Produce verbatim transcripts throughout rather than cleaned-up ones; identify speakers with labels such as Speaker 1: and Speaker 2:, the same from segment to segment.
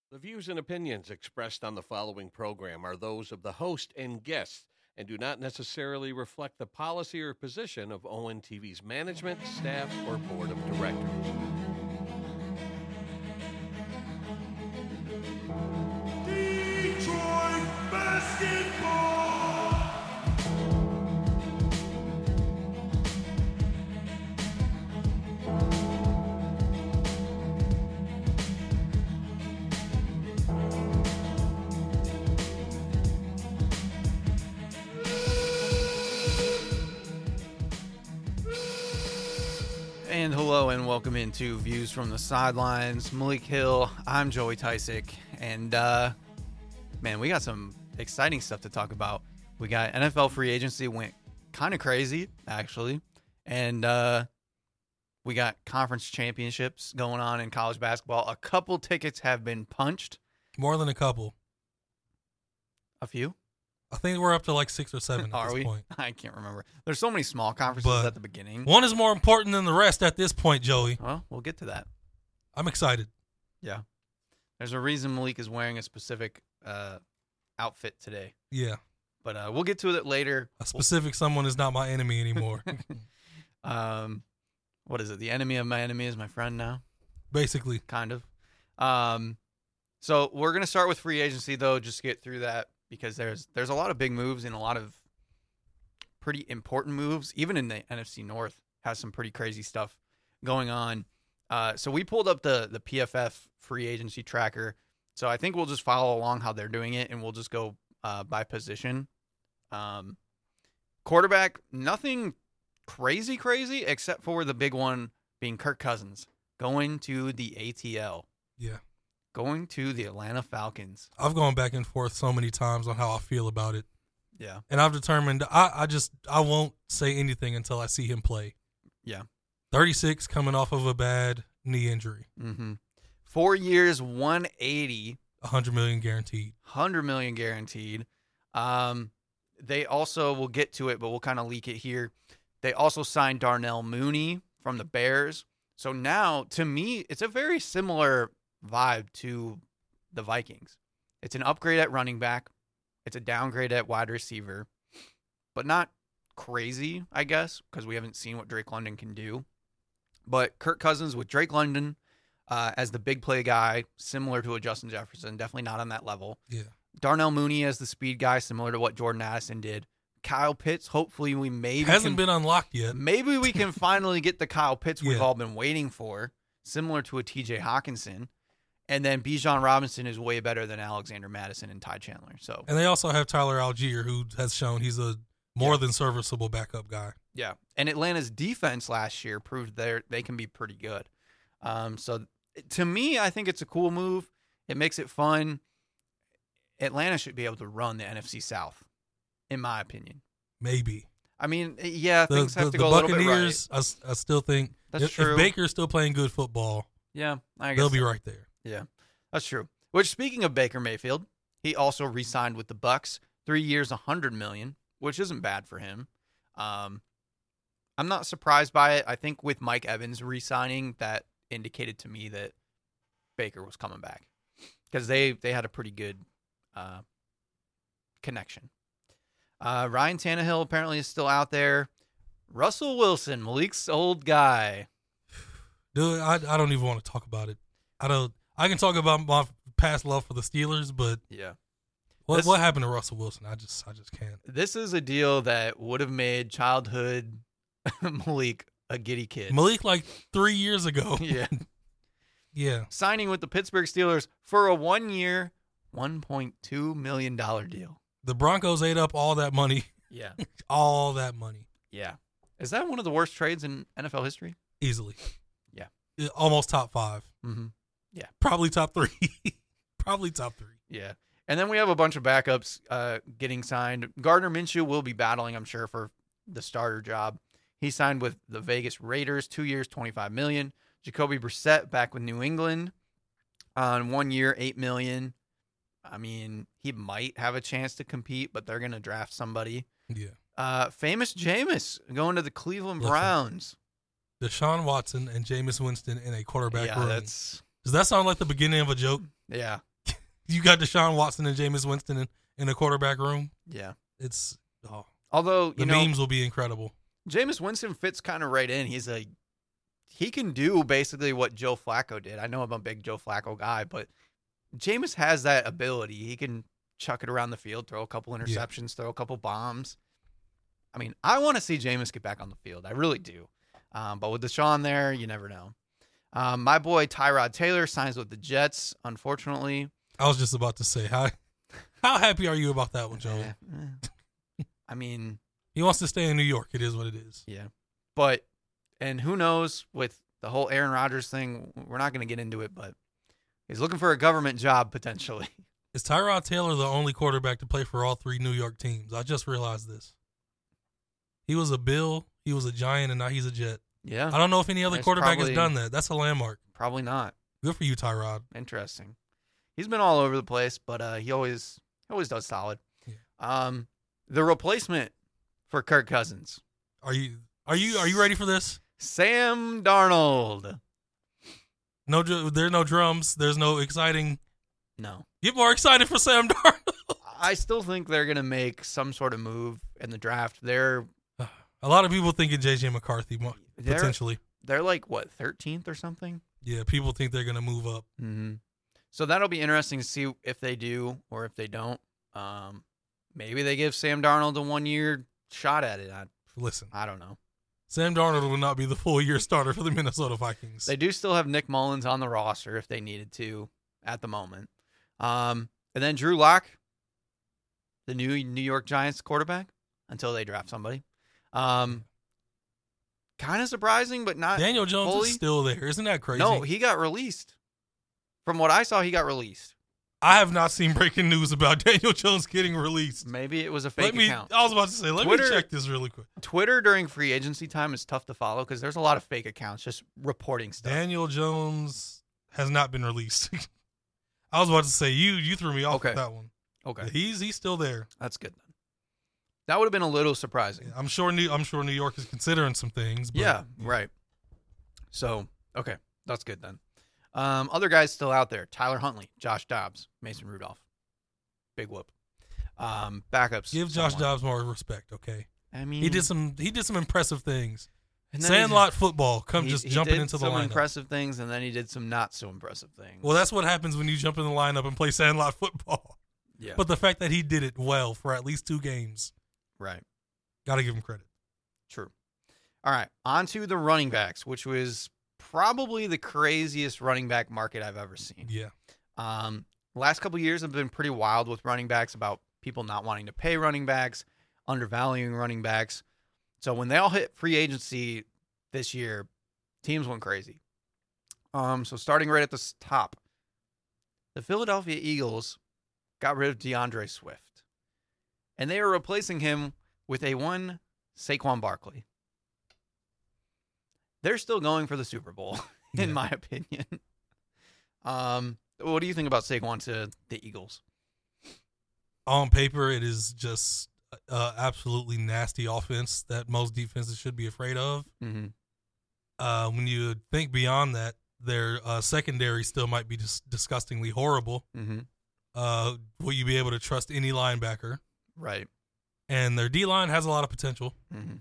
Speaker 1: The views and opinions expressed on the following program are those of the host and guests and do not necessarily reflect the policy or position of O N T V's management, staff, or board of directors.
Speaker 2: Detroit basketball!
Speaker 3: And hello and welcome into Views from the Sidelines. Malik Hill, I'm Joey Tysick, and uh, man, we got some exciting stuff to talk about. We got N F L free agency went kind of crazy, actually, and uh, we got conference championships going on in college basketball. A couple tickets have been punched.
Speaker 4: More than a couple.
Speaker 3: A few?
Speaker 4: I think we're up to like six or seven at
Speaker 3: Are
Speaker 4: this
Speaker 3: we?
Speaker 4: point.
Speaker 3: I can't remember. There's so many small conferences
Speaker 4: But
Speaker 3: at the beginning.
Speaker 4: One is more important than the rest at this point, Joey.
Speaker 3: Well, we'll get to that.
Speaker 4: I'm excited.
Speaker 3: Yeah. There's a reason Malik is wearing a specific uh, outfit today.
Speaker 4: Yeah.
Speaker 3: But uh, we'll get to it later.
Speaker 4: A specific someone is not my enemy anymore.
Speaker 3: um, what is it? The enemy of my enemy is my friend now?
Speaker 4: Basically.
Speaker 3: Kind of. Um, so we're going to start with free agency, though, just to get through that, because there's there's a lot of big moves and a lot of pretty important moves. Even in the N F C North has some pretty crazy stuff going on. Uh, so we pulled up the the P F F free agency tracker. So I think we'll just follow along how they're doing it, and we'll just go uh, by position. Um, quarterback, nothing crazy, crazy, except for the big one being Kirk Cousins going to the A T L.
Speaker 4: Yeah.
Speaker 3: Going to the Atlanta Falcons.
Speaker 4: I've gone back and forth so many times on how I feel about it.
Speaker 3: Yeah.
Speaker 4: And I've determined I, I just I won't say anything until I see him play.
Speaker 3: Yeah.
Speaker 4: thirty-six coming off of a bad knee injury.
Speaker 3: Mm-hmm. Four years, one eighty.
Speaker 4: one hundred million guaranteed.
Speaker 3: one hundred million guaranteed. Um, they also, we'll get to it, but we'll kind of leak it here. They also signed Darnell Mooney from the Bears. So now, to me, it's a very similar vibe to the Vikings. It's an upgrade at running back. It's a downgrade at wide receiver, but not crazy, I guess, because we haven't seen what Drake London can do. But Kirk Cousins with Drake London uh, as the big play guy, similar to a Justin Jefferson, definitely not on that level.
Speaker 4: Yeah.
Speaker 3: Darnell Mooney as the speed guy, similar to what Jordan Addison did. Kyle Pitts, hopefully we maybe
Speaker 4: Hasn't
Speaker 3: can,
Speaker 4: been unlocked yet.
Speaker 3: Maybe we can finally get the Kyle Pitts we've
Speaker 4: Yeah.
Speaker 3: all been waiting for, similar to a T J Hawkinson. And then Bijan Robinson is way better than Alexander Madison and Ty Chandler. So
Speaker 4: And they also have Tyler Algier, who has shown he's a more
Speaker 3: Yeah.
Speaker 4: than serviceable backup guy.
Speaker 3: yeah, and Atlanta's defense last year proved they they can be pretty good. Um, so to me, I think it's a cool move. It makes it fun. Atlanta should be able to run the N F C South, in my opinion.
Speaker 4: Maybe.
Speaker 3: I mean, yeah,
Speaker 4: The,
Speaker 3: things
Speaker 4: the,
Speaker 3: have to
Speaker 4: the
Speaker 3: go a little bit right.
Speaker 4: Buccaneers, I, s- I still think
Speaker 3: That's
Speaker 4: if,
Speaker 3: true.
Speaker 4: if Baker's still playing good football,
Speaker 3: Yeah, I guess
Speaker 4: they'll be
Speaker 3: so.
Speaker 4: right there.
Speaker 3: Yeah, that's true. Which, speaking of Baker Mayfield, he also re-signed with the Bucks, three years, one hundred million dollars, which isn't bad for him. Um, I'm not surprised by it. I think with Mike Evans re-signing, that indicated to me that Baker was coming back because they they had a pretty good uh, connection. Uh, Ryan Tannehill apparently is still out there. Russell Wilson, Malik's old guy.
Speaker 4: Dude, I, I don't even want to talk about it. I don't. I can talk about my past love for the Steelers, but
Speaker 3: Yeah.
Speaker 4: what
Speaker 3: This-
Speaker 4: what happened to Russell Wilson? I just I just can't.
Speaker 3: This is a deal that would have made childhood Malik a giddy kid.
Speaker 4: Malik like three years ago.
Speaker 3: Yeah.
Speaker 4: yeah.
Speaker 3: Signing with the Pittsburgh Steelers for a one-year, one point two million dollars deal.
Speaker 4: The Broncos ate up all that money,
Speaker 3: Yeah.
Speaker 4: all that money
Speaker 3: Yeah. Is that one of the worst trades in N F L history?
Speaker 4: easily.
Speaker 3: Yeah.
Speaker 4: Uh, Almost top five.
Speaker 3: Mm-hmm.
Speaker 4: Probably top three. Probably top three.
Speaker 3: Yeah. And then we have a bunch of backups uh, getting signed. Gardner Minshew will be battling, I'm sure, for the starter job. He signed with the Vegas Raiders, two years, twenty-five million dollars. Jacoby Brissett back with New England on one year, eight million dollars. I mean, he might have a chance to compete, but they're going to draft somebody.
Speaker 4: Yeah.
Speaker 3: Uh, famous Jameis going to the Cleveland
Speaker 4: Listen.
Speaker 3: Browns.
Speaker 4: Deshaun Watson and Jameis Winston in a quarterback
Speaker 3: yeah,
Speaker 4: room.
Speaker 3: that's
Speaker 4: Does that sound like the beginning of a joke?
Speaker 3: yeah.
Speaker 4: you got Deshaun Watson and Jameis Winston in, in the quarterback room.
Speaker 3: Yeah.
Speaker 4: It's oh,
Speaker 3: Although, you
Speaker 4: the
Speaker 3: know,
Speaker 4: memes will be incredible.
Speaker 3: Jameis Winston fits kind of right in. He's a he can do basically what Joe Flacco did. I know I'm a big Joe Flacco guy, but Jameis has that ability. He can chuck it around the field, throw a couple interceptions, yeah. throw a couple bombs. I mean, I want to see Jameis get back on the field. I really do. Um, but with Deshaun there, you never know. Um, my boy Tyrod Taylor signs with the Jets, unfortunately.
Speaker 4: I was just about to say, how how happy are you about that one, Joe?
Speaker 3: I mean,
Speaker 4: he wants to stay in New York. It is what it is.
Speaker 3: Yeah. But, and who knows with the whole Aaron Rodgers thing, we're not going to get into it, but he's looking for a government job potentially.
Speaker 4: Is Tyrod Taylor the only quarterback to play for all three New York teams? I just realized this. He was a Bill, he was a Giant, and now he's a Jet.
Speaker 3: Yeah.
Speaker 4: I don't know if any other
Speaker 3: There's
Speaker 4: quarterback
Speaker 3: probably,
Speaker 4: has done that. That's a landmark.
Speaker 3: Probably not.
Speaker 4: Good for you, Tyrod.
Speaker 3: Interesting. He's been all over the place, but uh, he always he always does solid.
Speaker 4: Yeah.
Speaker 3: Um, the replacement for Kirk Cousins.
Speaker 4: Are you are you are you ready for this?
Speaker 3: Sam Darnold.
Speaker 4: No, there's no drums. There's no exciting.
Speaker 3: No.
Speaker 4: People are excited for Sam Darnold.
Speaker 3: I still think they're gonna make some sort of move in the draft. They're
Speaker 4: a lot of people thinking J J McCarthy potentially.
Speaker 3: They're, they're like what thirteenth or something.
Speaker 4: Yeah, people think they're gonna move up.
Speaker 3: Mm-hmm. So that'll be interesting to see if they do or if they don't. Um, maybe they give Sam Darnold a one-year shot at it. I,
Speaker 4: Listen,
Speaker 3: I don't know.
Speaker 4: Sam Darnold will not be the full-year starter for the Minnesota Vikings.
Speaker 3: They do still have Nick Mullins on the roster if they needed to at the moment. Um, and then Drew Lock, the new New York Giants quarterback, until they draft somebody. Um, kind of surprising, but not
Speaker 4: Daniel Jones
Speaker 3: fully.
Speaker 4: is still there. Isn't that crazy?
Speaker 3: No, he got released. From what I saw, he got released.
Speaker 4: I have not seen breaking news about Daniel Jones getting released.
Speaker 3: Maybe it was a fake
Speaker 4: let me,
Speaker 3: account.
Speaker 4: I was about to say, let
Speaker 3: Twitter,
Speaker 4: me check this really quick.
Speaker 3: Twitter during free agency time is tough to follow because there's a lot of fake accounts just reporting stuff.
Speaker 4: Daniel Jones has not been released. I was about to say, you you threw me off
Speaker 3: okay.
Speaker 4: with that one.
Speaker 3: Okay.
Speaker 4: Yeah, he's he's still there.
Speaker 3: That's good then. That would have been a little surprising.
Speaker 4: Yeah, I'm sure New I'm sure New York is considering some things. But,
Speaker 3: yeah, yeah, right. So, okay. That's good then. Um, other guys still out there. Tyler Huntley, Josh Dobbs, Mason Rudolph. Big whoop. Um, backups.
Speaker 4: Give Josh
Speaker 3: somewhat.
Speaker 4: Dobbs more respect, okay?
Speaker 3: I mean,
Speaker 4: he did some he did some impressive things.
Speaker 3: and then
Speaker 4: Sandlot football, come
Speaker 3: he,
Speaker 4: just
Speaker 3: he
Speaker 4: jumping
Speaker 3: did
Speaker 4: into the
Speaker 3: some
Speaker 4: lineup.
Speaker 3: impressive things, and then he did some not so impressive things.
Speaker 4: Well, that's what happens when you jump in the lineup and play Sandlot football.
Speaker 3: yeah,
Speaker 4: But the fact that he did it well for at least two games,
Speaker 3: right.
Speaker 4: got to give him credit.
Speaker 3: True. All right, on to the running backs, which was probably the craziest running back market I've ever seen.
Speaker 4: Yeah.
Speaker 3: Um, last couple of years have been pretty wild with running backs about people not wanting to pay running backs, undervaluing running backs. So when they all hit free agency this year, teams went crazy. Um, so starting right at the top, the Philadelphia Eagles got rid of DeAndre Swift, and they are replacing him with a one Saquon Barkley. They're still going for the Super Bowl, in
Speaker 4: yeah.
Speaker 3: my opinion. Um, what do you think about Saquon to the Eagles?
Speaker 4: On paper, it is just uh, absolutely nasty offense that most defenses should be afraid of.
Speaker 3: Mm-hmm.
Speaker 4: Uh, when you think beyond that, their uh, secondary still might be dis- disgustingly horrible.
Speaker 3: Mm-hmm.
Speaker 4: Uh, will you be able to trust any linebacker?
Speaker 3: Right.
Speaker 4: And their D-line has a lot of potential.
Speaker 3: Mm-hmm.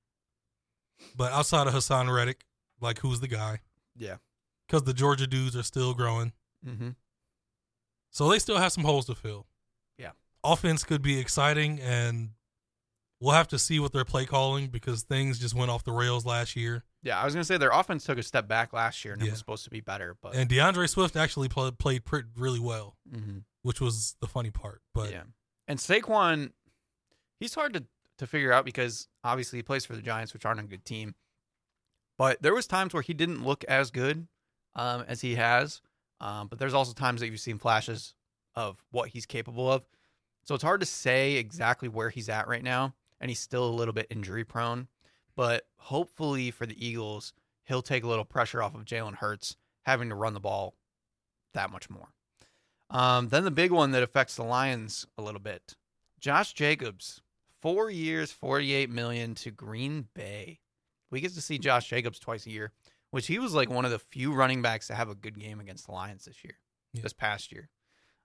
Speaker 4: But outside of Hassan Reddick, like, who's the guy?
Speaker 3: Yeah.
Speaker 4: Because the Georgia dudes are still growing.
Speaker 3: Mm-hmm.
Speaker 4: So they still have some holes to fill.
Speaker 3: Yeah.
Speaker 4: Offense could be exciting, and we'll have to see what they're play calling because things just went off the rails last year.
Speaker 3: Yeah, I was going to say their offense took a step back last year, and
Speaker 4: Yeah.
Speaker 3: it was supposed to be better. But
Speaker 4: And DeAndre Swift actually play, played pretty, really well,
Speaker 3: mm-hmm.
Speaker 4: which was the funny part. But
Speaker 3: yeah. And Saquon, he's hard to, to figure out because obviously he plays for the Giants, which aren't a good team. But there was times where he didn't look as good um, as he has. Um, but there's also times that you've seen flashes of what he's capable of. So it's hard to say exactly where he's at right now. And he's still a little bit injury prone. But hopefully for the Eagles, he'll take a little pressure off of Jalen Hurts having to run the ball that much more. Um, then the big one that affects the Lions a little bit. Josh Jacobs, four years, forty-eight million dollars to Green Bay. We get to see Josh Jacobs twice a year, which he was like one of the few running backs to have a good game against the Lions this year,
Speaker 4: Yeah.
Speaker 3: this past year.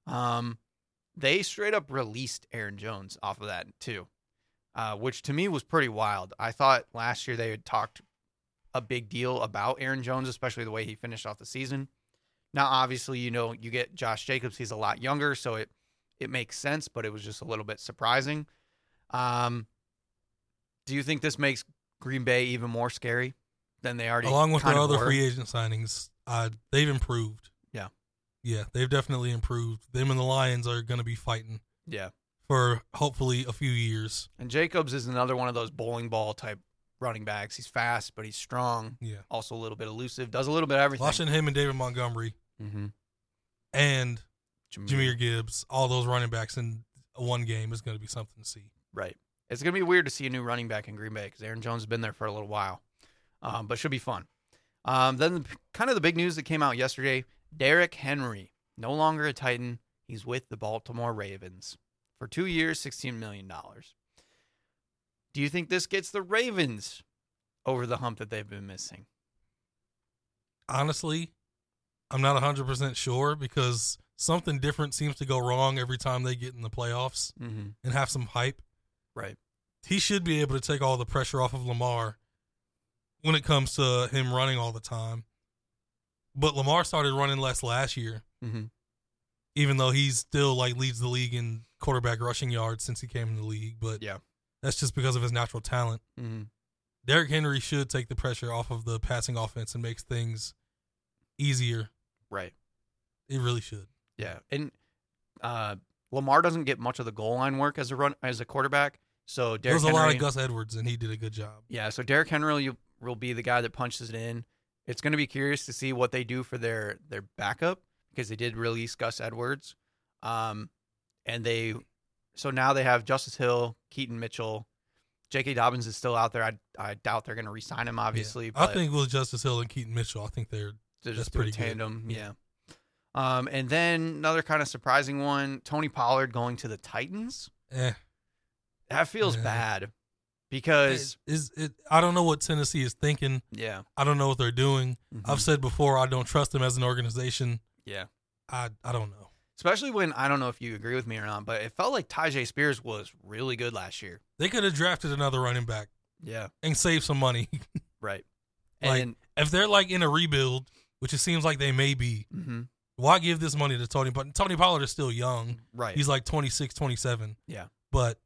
Speaker 3: Um, they straight up released Aaron Jones off of that too, uh, which to me was pretty wild. I thought last year they had talked a big deal about Aaron Jones, especially the way he finished off the season. Now, obviously, you know, you get Josh Jacobs. He's a lot younger, so it, it makes sense, but it was just a little bit surprising. Um, do you think this makes Green Bay even more scary than they already
Speaker 4: Along with
Speaker 3: kind
Speaker 4: their
Speaker 3: of
Speaker 4: other
Speaker 3: were?
Speaker 4: free agent signings, uh, they've improved.
Speaker 3: Yeah.
Speaker 4: Yeah, they've definitely improved. Them and the Lions are going to be fighting
Speaker 3: Yeah.
Speaker 4: for hopefully a few years.
Speaker 3: And Jacobs is another one of those bowling ball type running backs. He's fast, but he's strong.
Speaker 4: Yeah.
Speaker 3: Also a little bit elusive. Does a little bit of everything.
Speaker 4: Watching him and David Montgomery
Speaker 3: Mm-hmm.
Speaker 4: and Jahmyr Gibbs, all those running backs in one game is going to be something to see.
Speaker 3: Right. It's going to be weird to see a new running back in Green Bay because Aaron Jones has been there for a little while, um, but should be fun. Um, then kind of the big news that came out yesterday, Derrick Henry, no longer a Titan. He's with the Baltimore Ravens for two years, sixteen million dollars. Do you think this gets the Ravens over the hump that they've been missing?
Speaker 4: Honestly, I'm not one hundred percent sure because something different seems to go wrong every time they get in the playoffs
Speaker 3: Mm-hmm.
Speaker 4: and have some hype.
Speaker 3: Right.
Speaker 4: He should be able to take all the pressure off of Lamar when it comes to him running all the time. But Lamar started running less last year,
Speaker 3: Mm-hmm.
Speaker 4: even though he's still like leads the league in quarterback rushing yards since he came in the league. But
Speaker 3: Yeah.
Speaker 4: that's just because of his natural talent.
Speaker 3: Mm-hmm.
Speaker 4: Derrick Henry should take the pressure off of the passing offense and makes things easier.
Speaker 3: Right.
Speaker 4: It really should.
Speaker 3: Yeah, and uh, Lamar doesn't get much of the goal line work as a run as a quarterback. So
Speaker 4: There
Speaker 3: Derrick
Speaker 4: was a
Speaker 3: Henry,
Speaker 4: lot of Gus Edwards, and he did a good job.
Speaker 3: yeah. So Derrick Henry will, will be the guy that punches it in. It's going to be curious to see what they do for their their backup because they did release Gus Edwards, um, and they so now they have Justice Hill, Keaton Mitchell, J K. Dobbins is still out there. I I doubt they're going to re-sign him, obviously.
Speaker 4: Yeah.
Speaker 3: But
Speaker 4: I think with Justice Hill and Keaton Mitchell, I think they're
Speaker 3: they're
Speaker 4: that's
Speaker 3: just doing
Speaker 4: pretty good.
Speaker 3: tandem.
Speaker 4: Yeah.
Speaker 3: Yeah. Um, and then another kind of surprising one: Tony Pollard going to the Titans.
Speaker 4: eh.
Speaker 3: That feels
Speaker 4: Yeah.
Speaker 3: bad because
Speaker 4: It- is it? I don't know what Tennessee is thinking.
Speaker 3: yeah,
Speaker 4: I don't know what they're doing.
Speaker 3: Mhm.
Speaker 4: I've said before, I don't trust them as an organization.
Speaker 3: yeah.
Speaker 4: I I don't know.
Speaker 3: Especially when I don't know if you agree with me or not, but it felt like Tyjae Spears was really good last year.
Speaker 4: They could have drafted another running back
Speaker 3: Yeah,
Speaker 4: and saved some money.
Speaker 3: right.
Speaker 4: Like,
Speaker 3: And
Speaker 4: if they're like in a rebuild, which it seems like they may be,
Speaker 3: mhm,
Speaker 4: why give this money to Tony? But Tony Pollard is still young.
Speaker 3: right,
Speaker 4: He's like twenty-six, twenty-seven.
Speaker 3: yeah.
Speaker 4: But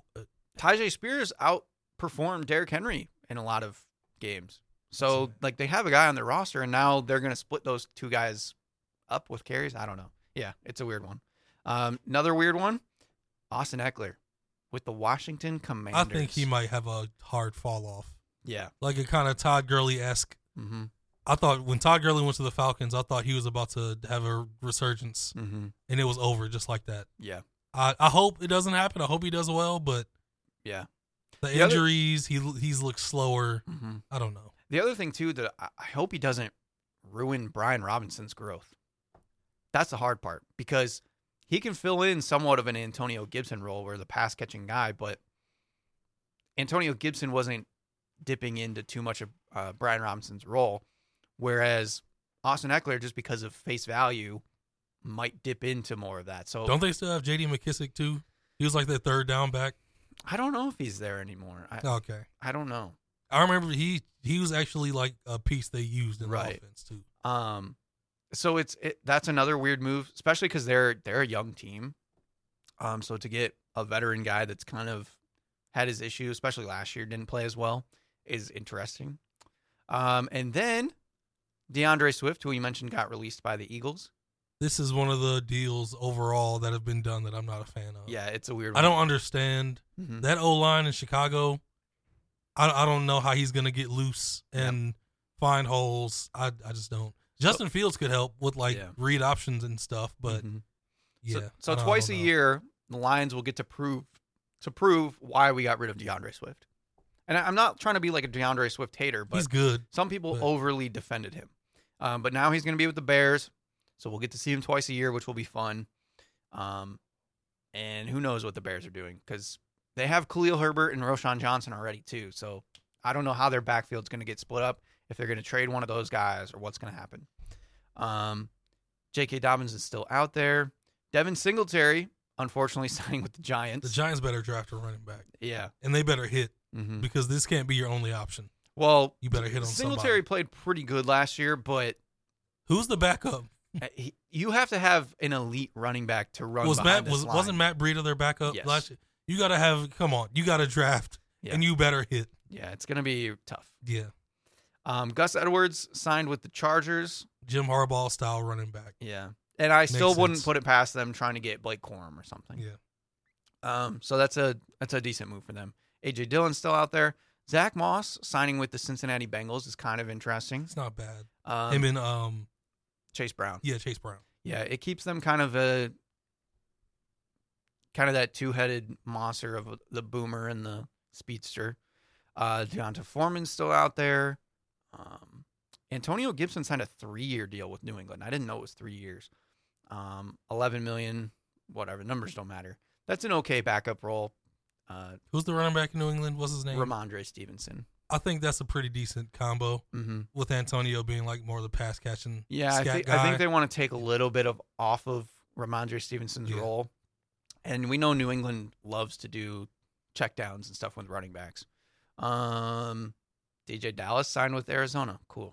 Speaker 3: Tyjae Spears outperformed Derrick Henry in a lot of games. So
Speaker 4: That's
Speaker 3: like they have a guy on their roster, and now they're going to split those two guys up with carries. I don't know. Yeah, it's a weird one. Um, another weird one: Austin Eckler with the Washington Commanders.
Speaker 4: I think he might have a hard fall off.
Speaker 3: Yeah.
Speaker 4: Like a kind of Todd Gurley-esque.
Speaker 3: Mm-hmm.
Speaker 4: I thought when Todd Gurley went to the Falcons, I thought he was about to have a resurgence,
Speaker 3: Mm-hmm.
Speaker 4: and it was over just like that.
Speaker 3: Yeah.
Speaker 4: I, I hope it doesn't happen. I hope he does well, but
Speaker 3: Yeah.
Speaker 4: the,
Speaker 3: The other-
Speaker 4: injuries, he he's looked slower.
Speaker 3: Mm-hmm.
Speaker 4: I don't know.
Speaker 3: The other thing too that I, I hope he doesn't ruin Brian Robinson's growth. That's the hard part because he can fill in somewhat of an Antonio Gibson role where the pass catching guy, but Antonio Gibson wasn't dipping into too much of uh, Brian Robinson's role, whereas Austin Eckler, just because of face value, might dip into more of that. So
Speaker 4: Don't they still have J D McKissick too? He was like their third down back.
Speaker 3: I don't know if he's there anymore. I,
Speaker 4: Okay.
Speaker 3: I don't know.
Speaker 4: I remember he he was actually like a piece they used in
Speaker 3: Right.
Speaker 4: the offense too.
Speaker 3: Um, so it's it, that's another weird move, especially because they're they're a young team. Um, so to get a veteran guy that's kind of had his issues, especially last year, didn't play as well, is interesting. Um, and then DeAndre Swift, who you mentioned, got released by the Eagles.
Speaker 4: This is one of the deals overall that have been done that I'm not a fan of.
Speaker 3: Yeah, it's a weird
Speaker 4: I
Speaker 3: one.
Speaker 4: don't understand
Speaker 3: Mhm.
Speaker 4: that O-line in Chicago. I I don't know how he's gonna get loose and find holes. I I just don't. Justin Fields could help with like
Speaker 3: Yeah.
Speaker 4: read options and stuff, but
Speaker 3: Mhm.
Speaker 4: yeah.
Speaker 3: So, so
Speaker 4: I don't- I
Speaker 3: twice a
Speaker 4: don't know.
Speaker 3: year, the Lions will get to prove to prove why we got rid of DeAndre Swift. And I- I'm not trying to be like a DeAndre Swift hater, but
Speaker 4: he's good.
Speaker 3: some people
Speaker 4: but-
Speaker 3: overly defended him. Um, but now he's going to be with the Bears, so we'll get to see him twice a year, which will be fun. Um, and who knows what the Bears are doing because they have Khalil Herbert and Roshan Johnson already too. So I don't know how their backfield's going to get split up, if they're going to trade one of those guys or what's going to happen. Um, J K. Dobbins is still out there. Devin Singletary, unfortunately, signing with the Giants.
Speaker 4: The Giants better draft a running back.
Speaker 3: Yeah.
Speaker 4: And they better hit
Speaker 3: Mm-hmm.
Speaker 4: because this can't be your only option.
Speaker 3: Well,
Speaker 4: You better hit on
Speaker 3: Singletary
Speaker 4: somebody.
Speaker 3: played pretty good last year, but
Speaker 4: Who's the backup?
Speaker 3: he, you have to have an elite running back to run
Speaker 4: Was
Speaker 3: behind
Speaker 4: Matt
Speaker 3: this
Speaker 4: was
Speaker 3: line.
Speaker 4: wasn't Matt Breida their backup
Speaker 3: Yes.
Speaker 4: last year? You got to have come on. You got to draft
Speaker 3: Yeah.
Speaker 4: and you better hit.
Speaker 3: Yeah, it's going to be tough.
Speaker 4: Yeah.
Speaker 3: Um, Gus Edwards signed with the Chargers.
Speaker 4: Jim Harbaugh style running back.
Speaker 3: Yeah. And I still
Speaker 4: Makes
Speaker 3: wouldn't
Speaker 4: sense.
Speaker 3: put it past them trying to get Blake Corum or something.
Speaker 4: Yeah.
Speaker 3: Um, so that's a that's a decent move for them. A J Dillon's still out there. Zach Moss signing with the Cincinnati Bengals is kind of interesting.
Speaker 4: It's not bad.
Speaker 3: Um,
Speaker 4: Him and um
Speaker 3: Chase Brown.
Speaker 4: yeah, Chase Brown.
Speaker 3: Yeah, it keeps them kind of a kind of that two-headed monster of the boomer and the speedster. Uh, Deonta Foreman's still out there. Um, Antonio Gibson signed a three-year deal with New England. I didn't know it was three years. Um, eleven million, whatever. Numbers don't matter. That's an okay backup role. Uh,
Speaker 4: Who's the running back in New England? What's his name?
Speaker 3: Ramondre Stevenson.
Speaker 4: I think that's a pretty decent combo
Speaker 3: Mm-hmm.
Speaker 4: with Antonio being like more of the pass catching.
Speaker 3: Yeah, I
Speaker 4: scat
Speaker 3: think,
Speaker 4: guy.
Speaker 3: I think they want to take a little bit of off of Ramondre Stevenson's
Speaker 4: Yeah.
Speaker 3: role. And we know New England loves to do checkdowns and stuff with running backs. Um, D J Dallas signed with Arizona. Cool.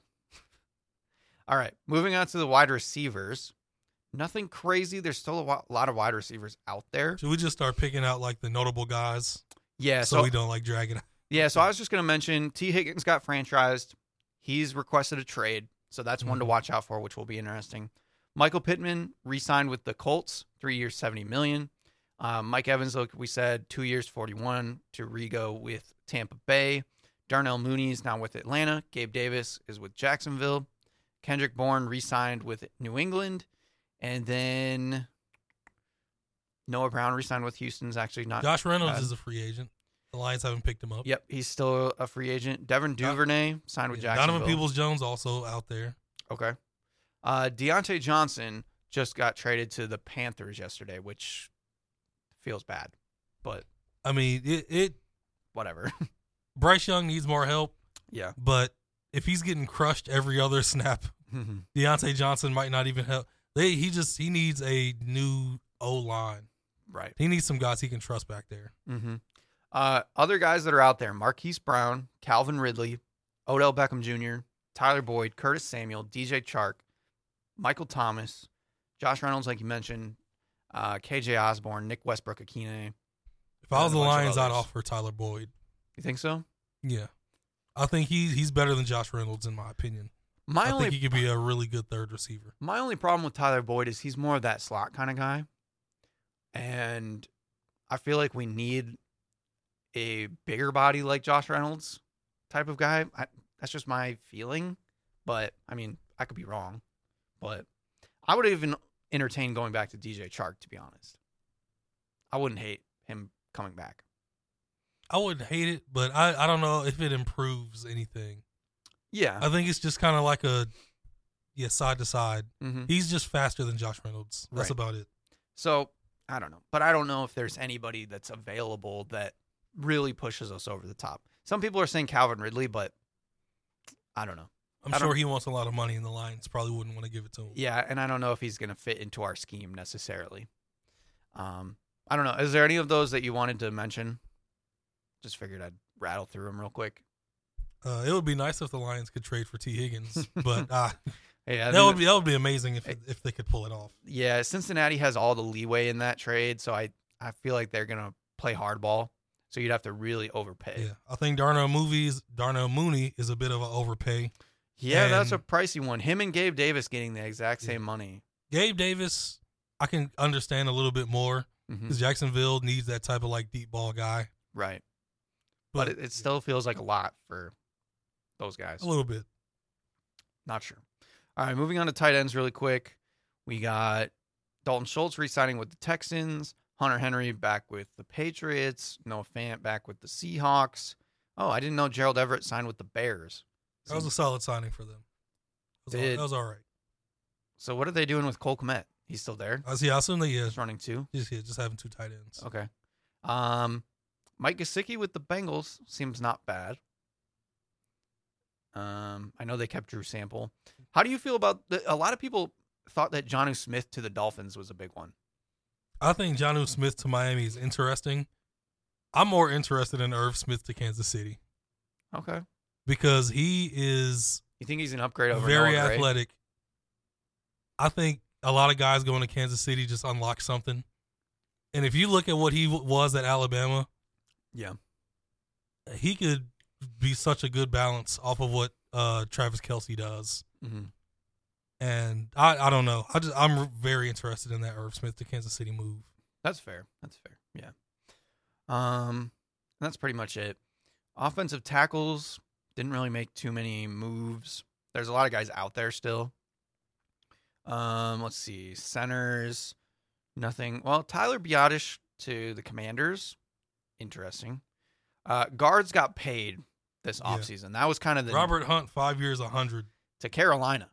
Speaker 3: All right, moving on to the wide receivers. Nothing crazy. There's still a wa- lot of wide receivers out there.
Speaker 4: Should we just start picking out like the notable guys
Speaker 3: Yeah,
Speaker 4: so,
Speaker 3: so,
Speaker 4: we don't like drag it out?
Speaker 3: yeah, so I was just going to mention T. Higgins got franchised. He's requested a trade, so that's one to
Speaker 4: Mhm.
Speaker 3: watch out for, which will be interesting. Michael Pittman re-signed with the Colts, three years, seventy million dollars. Um, Mike Evans, like we said, two years, forty-one to Rigo with Tampa Bay. Darnell Mooney is now with Atlanta. Gabe Davis is with Jacksonville. Kendrick Bourne re-signed with New England. And then Noah Brown re-signed with Houston's actually not.
Speaker 4: Josh Reynolds
Speaker 3: bad.
Speaker 4: is a free agent. The Lions haven't picked him up.
Speaker 3: Yep, he's still a free agent. Devin Duvernay signed with
Speaker 4: Yeah,
Speaker 3: Jacksonville.
Speaker 4: Donovan Peoples-Jones also out there.
Speaker 3: Okay. Uh, Deontay Johnson just got traded to the Panthers yesterday, which feels bad, but
Speaker 4: I mean, it, it
Speaker 3: whatever.
Speaker 4: Bryce Young needs more help,
Speaker 3: Yeah.
Speaker 4: but if he's getting crushed every other snap, Deontay Johnson might not even help. They he just he needs a new O line.
Speaker 3: Right.
Speaker 4: He needs some guys he can trust back there.
Speaker 3: Mm-hmm. Uh, other guys that are out there: Marquise Brown, Calvin Ridley, Odell Beckham Junior, Tyler Boyd, Curtis Samuel, D J Chark, Michael Thomas, Josh Reynolds, like you mentioned, uh, K J Osborne, Nick Westbrook-Akine.
Speaker 4: If I was
Speaker 3: And
Speaker 4: the
Speaker 3: a bunch of
Speaker 4: Lions, I'd
Speaker 3: others.
Speaker 4: offer Tyler Boyd.
Speaker 3: You think so?
Speaker 4: Yeah, I think he's he's better than Josh Reynolds in my opinion.
Speaker 3: My
Speaker 4: I
Speaker 3: only
Speaker 4: think he could be a really good third receiver.
Speaker 3: My only problem with Tyler Boyd is he's more of that slot kind of guy. And I feel like we need a bigger body like Josh Reynolds type of guy. I, that's just my feeling. But, I mean, I could be wrong. But I would even entertain going back to D J Chark, to be honest. I wouldn't hate him coming back.
Speaker 4: I wouldn't hate it, but I, I don't know if it improves anything.
Speaker 3: Yeah.
Speaker 4: I think it's just kind of like a yeah side to side.
Speaker 3: Mm-hmm.
Speaker 4: He's just faster than Josh Reynolds. That's
Speaker 3: Right.
Speaker 4: about it.
Speaker 3: So, I don't know. But I don't know if there's anybody that's available that really pushes us over the top. Some people are saying Calvin Ridley, but I don't know.
Speaker 4: I'm
Speaker 3: I don't-
Speaker 4: sure he wants a lot of money, and the Lions probably wouldn't want to give it to him.
Speaker 3: Yeah, and I don't know if he's going to fit into our scheme necessarily. Um, I don't know. Is there any of those that you wanted to mention? Just figured I'd rattle through them real quick.
Speaker 4: Uh, it would be nice if the Lions could trade for T. Higgins, but uh,
Speaker 3: Yeah, I
Speaker 4: that
Speaker 3: mean,
Speaker 4: would be that would be amazing if if they could pull it off.
Speaker 3: yeah. Cincinnati has all the leeway in that trade, so I I feel like they're going to play hardball. So you'd have to really overpay.
Speaker 4: Yeah, I think Darnell Movies Darnell Mooney is a bit of an overpay.
Speaker 3: Yeah, that's a
Speaker 4: And-
Speaker 3: pricey one. Him and Gabe Davis getting the exact
Speaker 4: Yeah.
Speaker 3: same money.
Speaker 4: Gabe Davis, I can understand a little bit more
Speaker 3: Mhm.
Speaker 4: because Jacksonville needs that type of like deep ball guy,
Speaker 3: Right. But it, it still feels like a lot for those guys.
Speaker 4: a little bit.
Speaker 3: Not sure. All right, moving on to tight ends really quick. We got Dalton Schultz re-signing with the Texans. Hunter Henry back with the Patriots. Noah Fant back with the Seahawks. Oh, I didn't know Gerald Everett signed with the Bears.
Speaker 4: That was a solid signing for them. That was, all,
Speaker 3: Did-
Speaker 4: that was all right.
Speaker 3: So what are they doing with Cole Kmet? He's still there?
Speaker 4: I see. I assume they is
Speaker 3: He's running two?
Speaker 4: just yeah, just having two tight ends.
Speaker 3: Okay. Um, Mike Gesicki with the Bengals seems not bad. Um, I know they kept Drew Sample. How do you feel about the, a lot of people thought that Jonnu Smith to the Dolphins was a big one.
Speaker 4: I think Jonnu Smith to Miami is interesting. I'm more interested in Irv Smith to Kansas City
Speaker 3: Okay.
Speaker 4: because he is
Speaker 3: You think he's an upgrade over
Speaker 4: very
Speaker 3: Noah Gray?
Speaker 4: athletic. I think a lot of guys going to Kansas City just unlock something. And if you look at what he w- was at Alabama,
Speaker 3: Yeah.
Speaker 4: he could be such a good balance off of what uh, Travis Kelce does.
Speaker 3: Mm-hmm.
Speaker 4: And I, I don't know. I just I'm very interested in that Irv Smith to Kansas City move.
Speaker 3: That's fair. That's fair. Yeah. Um, that's pretty much it. Offensive tackles didn't really make too many moves. There's a lot of guys out there still. Um, let's see. Centers, nothing. Well, Tyler Biotish to the Commanders. Interesting. Uh, guards got paid this
Speaker 4: Yeah.
Speaker 3: offseason. That was kind of the
Speaker 4: Robert Hunt, five years, a hundred.
Speaker 3: to Carolina.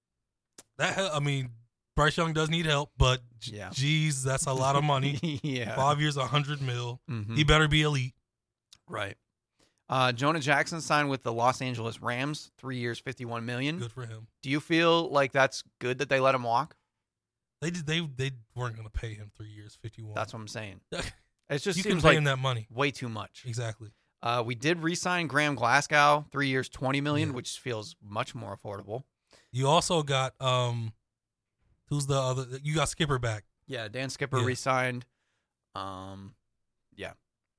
Speaker 4: That hel- I mean, Bryce Young does need help, but g-
Speaker 3: Yeah.
Speaker 4: geez, that's a lot of money.
Speaker 3: yeah.
Speaker 4: Five years, a hundred mil.
Speaker 3: Mhm.
Speaker 4: He better be elite.
Speaker 3: Right. Uh, Jonah Jackson signed with the Los Angeles Rams, three years, fifty-one million dollars.
Speaker 4: Good for him.
Speaker 3: Do you feel like that's good that they let him walk?
Speaker 4: They did. They they weren't going to pay him three years, fifty-one.
Speaker 3: That's what I'm saying. It just
Speaker 4: you can
Speaker 3: seems
Speaker 4: pay
Speaker 3: like
Speaker 4: him that money.
Speaker 3: way too much.
Speaker 4: Exactly.
Speaker 3: Uh, we did re-sign Graham Glasgow, three years, twenty million dollars,
Speaker 4: Yeah.
Speaker 3: which feels much more affordable.
Speaker 4: You also got um, who's the other? You got Skipper back.
Speaker 3: Yeah, Dan Skipper
Speaker 4: Yeah.
Speaker 3: re-signed. Um, yeah.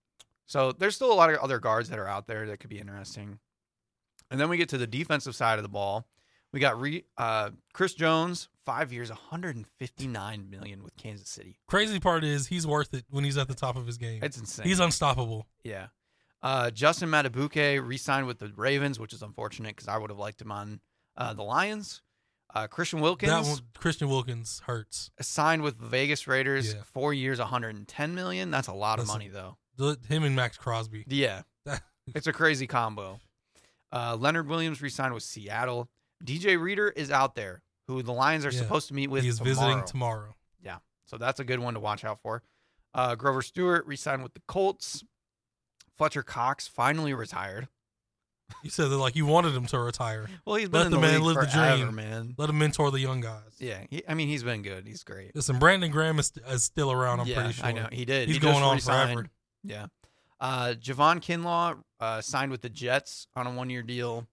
Speaker 3: So there's still a lot of other guards that are out there that could be interesting. And then we get to the defensive side of the ball. We got re, uh, Chris Jones, five years, one hundred fifty-nine million dollars with Kansas City.
Speaker 4: Crazy part is he's worth it when he's at the top of his game.
Speaker 3: It's insane.
Speaker 4: He's unstoppable.
Speaker 3: Yeah. Uh, Justin Matabuke re-signed with the Ravens, which is unfortunate because I would have liked him on uh, the Lions. Uh, Christian Wilkins
Speaker 4: That one, Christian Wilkins hurts.
Speaker 3: signed with the Vegas Raiders,
Speaker 4: Yeah.
Speaker 3: four years, one hundred ten million dollars. That's a lot of
Speaker 4: Listen.
Speaker 3: money, though.
Speaker 4: The, him and Max Crosby.
Speaker 3: Yeah. It's a crazy combo. Uh, Leonard Williams re-signed with Seattle. D J Reader is out there, who the Lions are
Speaker 4: Yeah.
Speaker 3: supposed to meet with
Speaker 4: he is
Speaker 3: tomorrow.
Speaker 4: visiting tomorrow.
Speaker 3: Yeah, so that's a good one to watch out for. Uh, Grover Stewart re-signed with the Colts. Fletcher Cox finally retired.
Speaker 4: You said that like you wanted him to retire.
Speaker 3: Well, he's been
Speaker 4: Let
Speaker 3: in
Speaker 4: the
Speaker 3: the,
Speaker 4: man
Speaker 3: league
Speaker 4: live the
Speaker 3: forever,
Speaker 4: dream.
Speaker 3: man.
Speaker 4: Let him mentor the young guys.
Speaker 3: Yeah, he, I mean, he's been good. He's great.
Speaker 4: Listen, Brandon Graham is, is still around. I'm
Speaker 3: yeah,
Speaker 4: pretty sure.
Speaker 3: I know he did.
Speaker 4: He's
Speaker 3: He
Speaker 4: going
Speaker 3: just
Speaker 4: on
Speaker 3: re-signed.
Speaker 4: forever.
Speaker 3: Yeah. Uh, Javon Kinlaw uh, signed with the Jets on a one-year deal.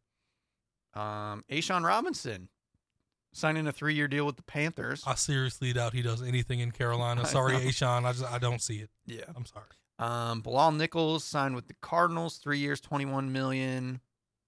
Speaker 3: Um, Ashawn Robinson signing a three-year deal with the Panthers.
Speaker 4: I seriously doubt he does anything in Carolina.
Speaker 3: I
Speaker 4: Sorry,
Speaker 3: know.
Speaker 4: Ashawn. I just I don't see it.
Speaker 3: Yeah.
Speaker 4: I'm sorry.
Speaker 3: Um, Bilal Nichols signed with the Cardinals, three years, twenty-one million.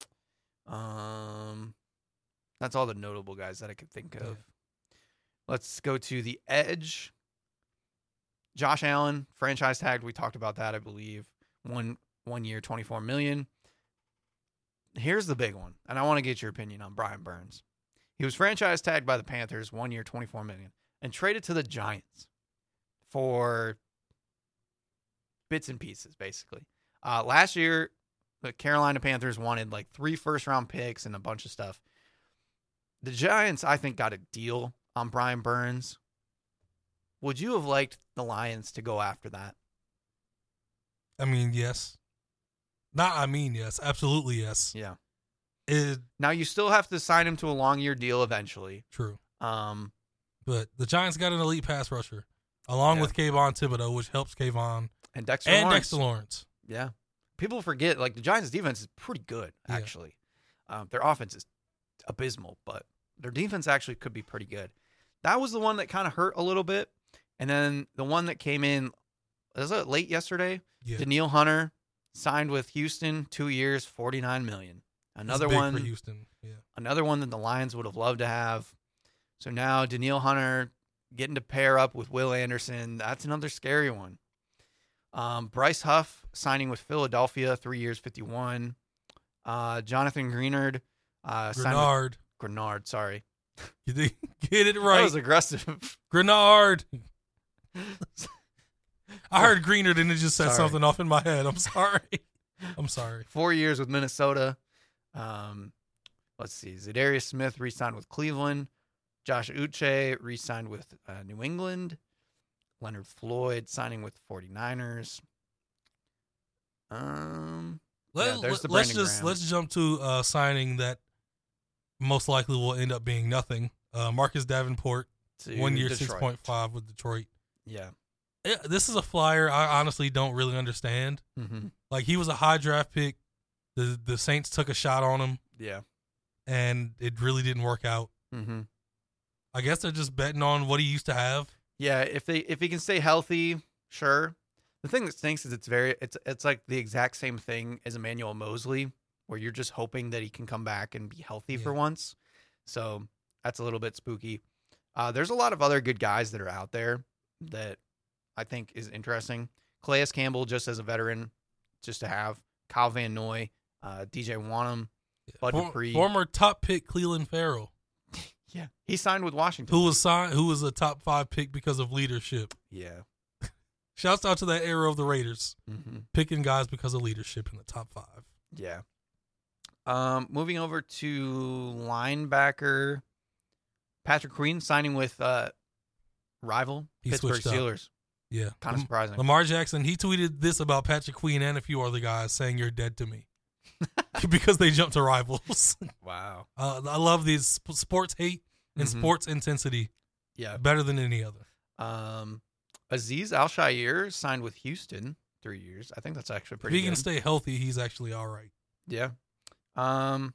Speaker 3: Um, that's all the notable guys that I could think of.
Speaker 4: Yeah.
Speaker 3: Let's go to the edge. Josh Allen, franchise tagged. We talked about that, I believe. One one year, twenty-four million. Here's the big one, and I want to get your opinion on Brian Burns. He was franchise tagged by the Panthers, one year, twenty-four million, and traded to the Giants for bits and pieces, basically. Uh, last year, the Carolina Panthers wanted like three first round picks and a bunch of stuff. The Giants, I think, got a deal on Brian Burns. Would you have liked the Lions to go after that?
Speaker 4: I mean, yes. Not I mean, yes. Absolutely, yes.
Speaker 3: Yeah.
Speaker 4: It,
Speaker 3: Now you still have to sign him to a long year deal eventually.
Speaker 4: true.
Speaker 3: Um,
Speaker 4: But the Giants got an elite pass rusher, along
Speaker 3: Yeah.
Speaker 4: with Kayvon Thibodeau, which helps Kayvon
Speaker 3: and Dexter
Speaker 4: and
Speaker 3: Lawrence.
Speaker 4: Dexter Lawrence.
Speaker 3: Yeah. People forget, like, the Giants' defense is pretty good,
Speaker 4: Yeah.
Speaker 3: actually. Um, their offense is abysmal, but their defense actually could be pretty good. That was the one that kind of hurt a little bit. And then the one that came in, was it late yesterday?
Speaker 4: Yeah.
Speaker 3: Daniil Hunter signed with Houston, two years, forty-nine million dollars. Another
Speaker 4: It's big
Speaker 3: one,
Speaker 4: for Houston. Yeah.
Speaker 3: another one that the Lions would have loved to have. So now Daniil Hunter getting to pair up with Will Anderson. That's another scary one. Um, Bryce Huff signing with Philadelphia, three years, fifty-one. Uh, Jonathan Greenard. Uh, signed with-
Speaker 4: Grenard.
Speaker 3: Grenard, sorry.
Speaker 4: You did- Get it
Speaker 3: That
Speaker 4: right.
Speaker 3: was aggressive.
Speaker 4: Grenard. I heard Greenard and it just said
Speaker 3: Sorry.
Speaker 4: something off in my head. I'm sorry. I'm sorry.
Speaker 3: Four years with Minnesota. Um, let's see. Zadarius Smith re-signed with Cleveland. Josh Uche re-signed with uh, New England. Leonard Floyd signing with the 49ers. Um,
Speaker 4: Let,
Speaker 3: Yeah, there's the
Speaker 4: let's
Speaker 3: Brandon
Speaker 4: just
Speaker 3: Graham.
Speaker 4: let's jump to a signing that most likely will end up being nothing. Uh, Marcus Davenport,
Speaker 3: to
Speaker 4: one year,
Speaker 3: Detroit.
Speaker 4: six point five with Detroit.
Speaker 3: Yeah.
Speaker 4: it, this is a flyer I honestly don't really understand.
Speaker 3: Mm-hmm.
Speaker 4: Like, he was a high draft pick. The the Saints took a shot on him,
Speaker 3: Yeah.
Speaker 4: and it really didn't work out.
Speaker 3: Mm-hmm.
Speaker 4: I guess they're just betting on what he used to have.
Speaker 3: Yeah, if they if he can stay healthy, sure. The thing that stinks is it's very it's it's like the exact same thing as Emmanuel Mosley, where you're just hoping that he can come back and be healthy
Speaker 4: Yeah.
Speaker 3: for once. So that's a little bit spooky. Uh, there's a lot of other good guys that are out there that I think is interesting. Calais Campbell, just as a veteran, just to have. Kyle Van Noy, uh, D J Wanham, Bud
Speaker 4: For,
Speaker 3: Dupree.
Speaker 4: former top pick Cleveland Farrell,
Speaker 3: Yeah, he signed with Washington.
Speaker 4: who was signed, who was a top five pick because of leadership.
Speaker 3: Yeah.
Speaker 4: Shouts out to that era of the Raiders,
Speaker 3: Mm-hmm.
Speaker 4: picking guys because of leadership in the top five.
Speaker 3: Yeah. Um, moving over to linebacker Patrick Queen signing with uh, rival
Speaker 4: He
Speaker 3: Pittsburgh
Speaker 4: switched up.
Speaker 3: Steelers.
Speaker 4: Yeah,
Speaker 3: Kind of
Speaker 4: Lam-
Speaker 3: surprising.
Speaker 4: Lamar Jackson, he tweeted this about Patrick Queen and a few other guys, saying you're dead to me because they jumped to rivals.
Speaker 3: Wow.
Speaker 4: uh, I love these sp- sports hate and
Speaker 3: Mhm.
Speaker 4: sports intensity
Speaker 3: Yeah.
Speaker 4: better than any other.
Speaker 3: Um, Aziz Al Shair signed with Houston three years. I think that's actually
Speaker 4: If
Speaker 3: pretty
Speaker 4: he can
Speaker 3: good.
Speaker 4: stay healthy, he's actually all right.
Speaker 3: Yeah. Um,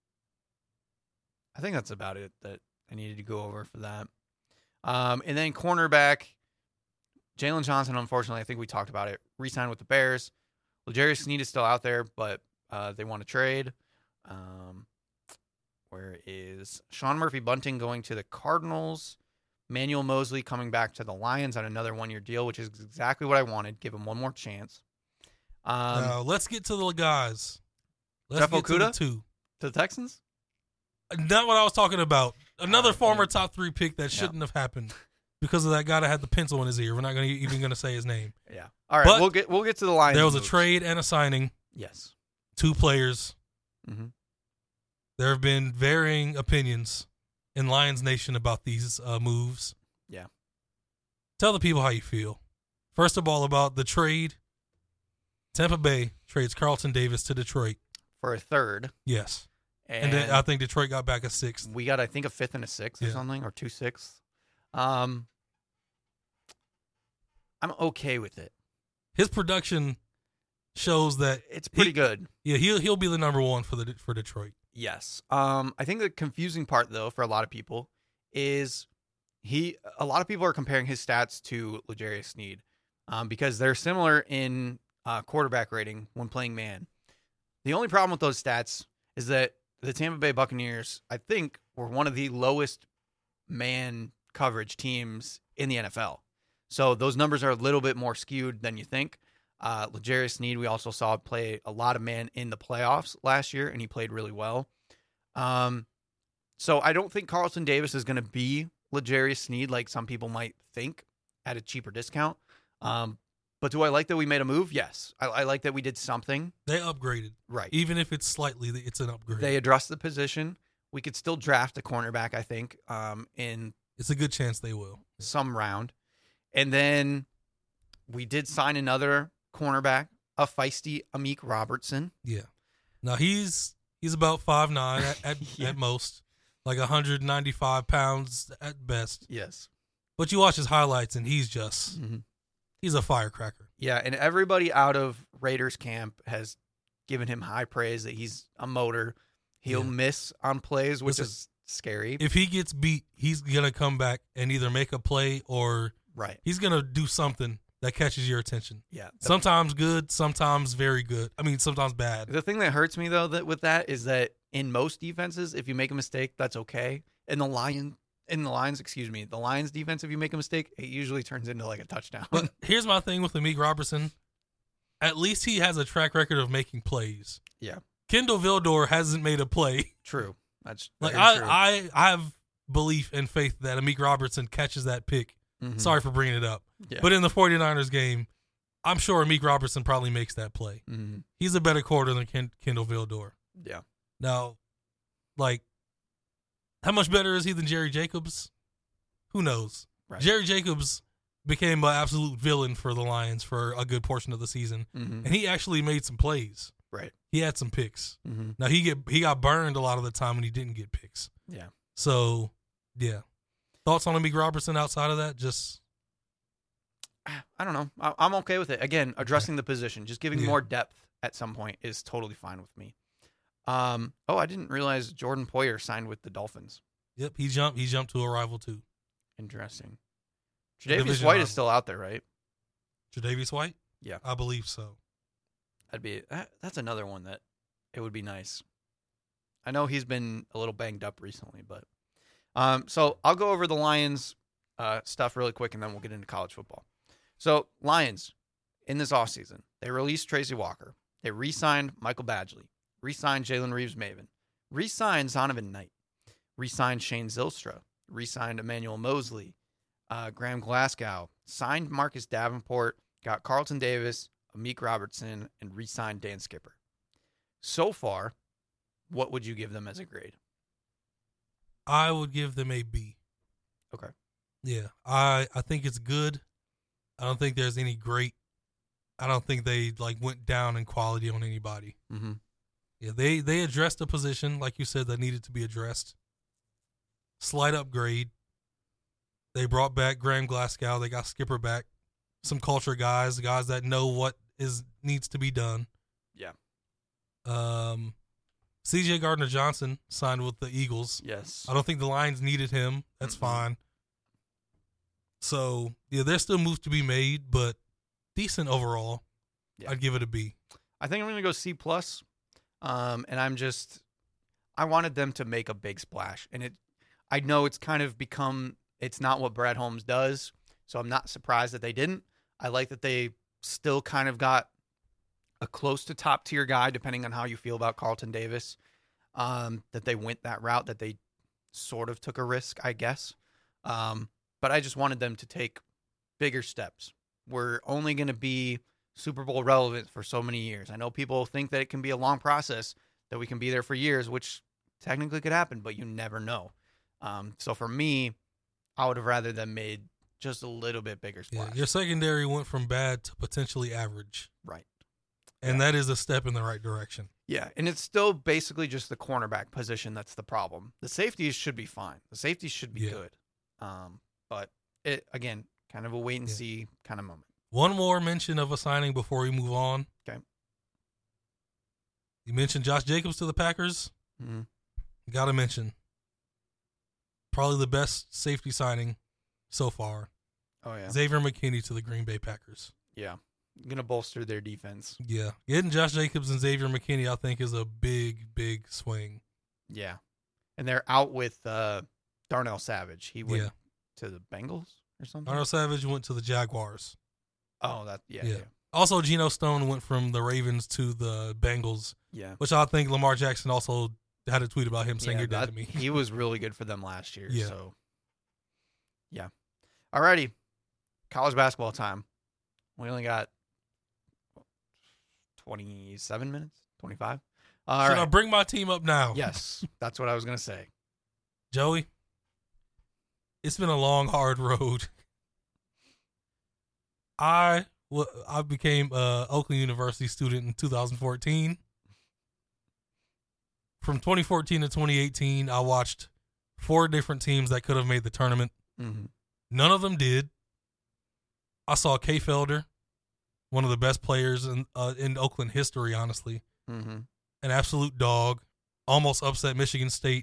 Speaker 3: I think that's about it that I needed to go over for that. Um, and then cornerback Jalen Johnson, unfortunately, I think we talked about it, re-signed with the Bears. L'Jarius Sneed is still out there, but uh, they want to trade. Um, where is Sean Murphy Bunting going to the Cardinals? Manuel Mosley coming back to the Lions on another one-year deal, which is exactly what I wanted. Give him one more chance. Um,
Speaker 4: now, let's get to the guys. Let's
Speaker 3: Jeff
Speaker 4: get to the
Speaker 3: Okudah?
Speaker 4: two.
Speaker 3: to the Texans?
Speaker 4: Not what I was talking about. Another
Speaker 3: Uh,
Speaker 4: former
Speaker 3: yeah.
Speaker 4: top three pick that
Speaker 3: Yeah.
Speaker 4: shouldn't have happened because of that guy that had the pencil in his ear. We're not gonna, even going to say his name.
Speaker 3: Yeah. All right,
Speaker 4: But
Speaker 3: we'll get we'll get to the Lions.
Speaker 4: There was a
Speaker 3: moves.
Speaker 4: trade and a signing.
Speaker 3: Yes.
Speaker 4: Two players.
Speaker 3: Mm-hmm.
Speaker 4: There have been varying opinions in Lions Nation about these uh, moves.
Speaker 3: Yeah.
Speaker 4: Tell the people how you feel. First of all, about the trade. Tampa Bay trades Carlton Davis to Detroit.
Speaker 3: For a third.
Speaker 4: Yes.
Speaker 3: And,
Speaker 4: And, then I think Detroit got back a sixth.
Speaker 3: we got, I think, a fifth and a sixth or
Speaker 4: Yeah.
Speaker 3: something, or two sixths. Um, I'm okay with it.
Speaker 4: His production shows that
Speaker 3: It's pretty
Speaker 4: He-
Speaker 3: good.
Speaker 4: yeah, he'll he'll be the number one for the for Detroit.
Speaker 3: Yes. Um, I think the confusing part, though, for a lot of people is he. A lot of people are comparing his stats to L'Jarius Sneed um, because they're similar in uh, quarterback rating when playing man. The only problem with those stats is that the Tampa Bay Buccaneers, I think, were one of the lowest man coverage teams in the N F L. So those numbers are a little bit more skewed than you think. Uh, L'Jarius Sneed, we also saw play a lot of man in the playoffs last year, and he played really well. Um, so I don't think Carlton Davis is going to be L'Jarius Sneed like some people might think at a cheaper discount. Um, but do I like that we made a move? Yes. I, I like that we did something.
Speaker 4: They upgraded,
Speaker 3: Right.
Speaker 4: even if it's slightly. It's an upgrade.
Speaker 3: They addressed the position. We could still draft a cornerback, I think, um, in
Speaker 4: it's a good chance they will.
Speaker 3: some round. And then we did sign another cornerback, a feisty Amik Robertson.
Speaker 4: Yeah. Now he's he's about five nine at at,
Speaker 3: Yeah.
Speaker 4: at most, like one hundred ninety-five pounds at best.
Speaker 3: Yes.
Speaker 4: But you watch his highlights and he's just
Speaker 3: Mm-hmm.
Speaker 4: he's a firecracker.
Speaker 3: Yeah, and everybody out of Raiders camp has given him high praise that he's a motor. He'll
Speaker 4: Yeah.
Speaker 3: miss on plays, which
Speaker 4: Listen,
Speaker 3: is scary.
Speaker 4: If he gets beat, he's gonna come back and either make a play or
Speaker 3: right.
Speaker 4: he's gonna do something that catches your attention.
Speaker 3: Yeah. The,
Speaker 4: Sometimes good, sometimes very good. I mean, sometimes bad.
Speaker 3: the thing that hurts me though that with that is that in most defenses, if you make a mistake, that's okay. In the Lion in the Lions, excuse me, the Lions defense, if you make a mistake, it usually turns into like a touchdown.
Speaker 4: But here's my thing with Amik Robertson. At least he has a track record of making plays.
Speaker 3: Yeah.
Speaker 4: Kendall Vildor hasn't made a play.
Speaker 3: True. That's
Speaker 4: Like
Speaker 3: very
Speaker 4: I,
Speaker 3: true.
Speaker 4: I, I have belief and faith that Amik Robertson catches that pick.
Speaker 3: Mhm.
Speaker 4: Sorry for bringing it up.
Speaker 3: Yeah.
Speaker 4: But in the 49ers game, I'm sure Amik Robertson probably makes that play.
Speaker 3: Mhm.
Speaker 4: He's a better quarter than Ken, Kendall Vildor.
Speaker 3: Yeah.
Speaker 4: Now, like, how much better is he than Jerry Jacobs? Who knows?
Speaker 3: Right.
Speaker 4: Jerry Jacobs became an absolute villain for the Lions for a good portion of the season,
Speaker 3: Mhm.
Speaker 4: and he actually made some plays.
Speaker 3: Right.
Speaker 4: He had some picks.
Speaker 3: Mhm.
Speaker 4: Now he get he got burned a lot of the time when he didn't get picks.
Speaker 3: Yeah.
Speaker 4: So, yeah. Thoughts on Amik Robertson outside of that? Just
Speaker 3: I don't know. I, I'm okay with it. Again, addressing the position, just giving
Speaker 4: Yeah.
Speaker 3: more depth at some point is totally fine with me. Um. Oh, I didn't realize Jordan Poyer signed with the Dolphins.
Speaker 4: Yep, he jumped. He jumped to a rival too.
Speaker 3: Interesting. Tre'Davious
Speaker 4: Division
Speaker 3: White
Speaker 4: rival.
Speaker 3: is still out there, right?
Speaker 4: Tre'Davious White.
Speaker 3: Yeah.
Speaker 4: I believe so.
Speaker 3: That'd be that, that's another one that it would be nice. I know he's been a little banged up recently, but um, so I'll go over the Lions uh, stuff really quick, and then we'll get into college football. So Lions in this offseason, they released Tracy Walker, they re-signed Michael Badgley, re-signed Jalen Reeves-Maven, re-signed Zonovan Knight, re-signed Shane Zylstra, re-signed Emmanuel Mosley, uh, Graham Glasgow, signed Marcus Davenport, got Carlton Davis, Amik Robertson, and re-signed Dan Skipper. So far, what would you give them as a grade?
Speaker 4: I would give them a B.
Speaker 3: Okay.
Speaker 4: Yeah, I I think it's good. I don't think there's any great. I don't think they like went down in quality on anybody.
Speaker 3: Mm-hmm.
Speaker 4: Yeah, they they addressed a position like you said that needed to be addressed. Slight upgrade. They brought back Graham Glasgow. They got Skipper back. Some culture guys, guys that know what is needs to be done.
Speaker 3: Yeah.
Speaker 4: Um, C J Gardner-Johnson signed with the Eagles.
Speaker 3: Yes.
Speaker 4: I don't think the Lions needed him. That's
Speaker 3: Mm-mm.
Speaker 4: fine. So, yeah, there's still moves to be made, but decent overall.
Speaker 3: Yeah.
Speaker 4: I'd give it a B.
Speaker 3: I think I'm going to go C plus. Um, and I'm just, I wanted them to make a big splash, and it, I know it's kind of become, it's not what Brad Holmes does, so I'm not surprised that they didn't. I like that they still kind of got a close to top tier guy, depending on how you feel about Carlton Davis. Um, that they went that route, that they sort of took a risk, I guess. Um, but I just wanted them to take bigger steps. We're only going to be Super Bowl relevant for so many years. I know people think that it can be a long process, that we can be there for years, which technically could happen, but you never know. Um, so for me, I would have rather them made just a little bit bigger
Speaker 4: Yeah,
Speaker 3: splash.
Speaker 4: your secondary went from bad to potentially average,
Speaker 3: Right.
Speaker 4: and
Speaker 3: Yeah.
Speaker 4: that is a step in the right direction.
Speaker 3: Yeah, and it's still basically just the cornerback position that's the problem. The safeties should be fine. The safeties should be
Speaker 4: Yeah.
Speaker 3: good. Um, but it again, kind of a wait and
Speaker 4: Yeah.
Speaker 3: see kind of moment.
Speaker 4: One more mention of a signing before we move on.
Speaker 3: Okay.
Speaker 4: You mentioned Josh Jacobs to the Packers.
Speaker 3: Mm-hmm.
Speaker 4: Got to mention. Probably the best safety signing so far.
Speaker 3: Oh yeah,
Speaker 4: Xavier McKinney to the Green Bay Packers.
Speaker 3: yeah. Gonna bolster their defense.
Speaker 4: Yeah. Getting Josh Jacobs and Xavier McKinney, I think, is a big, big swing.
Speaker 3: Yeah, and they're out with uh, Darnell Savage. He went
Speaker 4: Yeah.
Speaker 3: to the Bengals or something.
Speaker 4: Arnold Savage went to the Jaguars.
Speaker 3: Oh, that yeah,
Speaker 4: Yeah.
Speaker 3: yeah,
Speaker 4: Also, Geno Stone went from the Ravens to the Bengals,
Speaker 3: yeah.
Speaker 4: which I think Lamar Jackson also had a tweet about him saying
Speaker 3: Yeah,
Speaker 4: you're dead
Speaker 3: that-
Speaker 4: to me.
Speaker 3: he was really good for them last year.
Speaker 4: Yeah.
Speaker 3: So, yeah. Alrighty, college basketball time. We only got twenty-seven minutes, twenty-five. All
Speaker 4: Should I
Speaker 3: right.
Speaker 4: bring my team up now?
Speaker 3: Yes, that's what I was gonna say.
Speaker 4: Joey, it's been a long, hard road. I w- I became a Oakland University student in two thousand fourteen. From twenty fourteen to twenty eighteen, I watched four different teams that could have made the tournament.
Speaker 3: Mm-hmm.
Speaker 4: None of them did. I saw Kay Felder, one of the best players in uh, in Oakland history, honestly.
Speaker 3: Mm-hmm.
Speaker 4: An absolute dog. Almost upset Michigan State.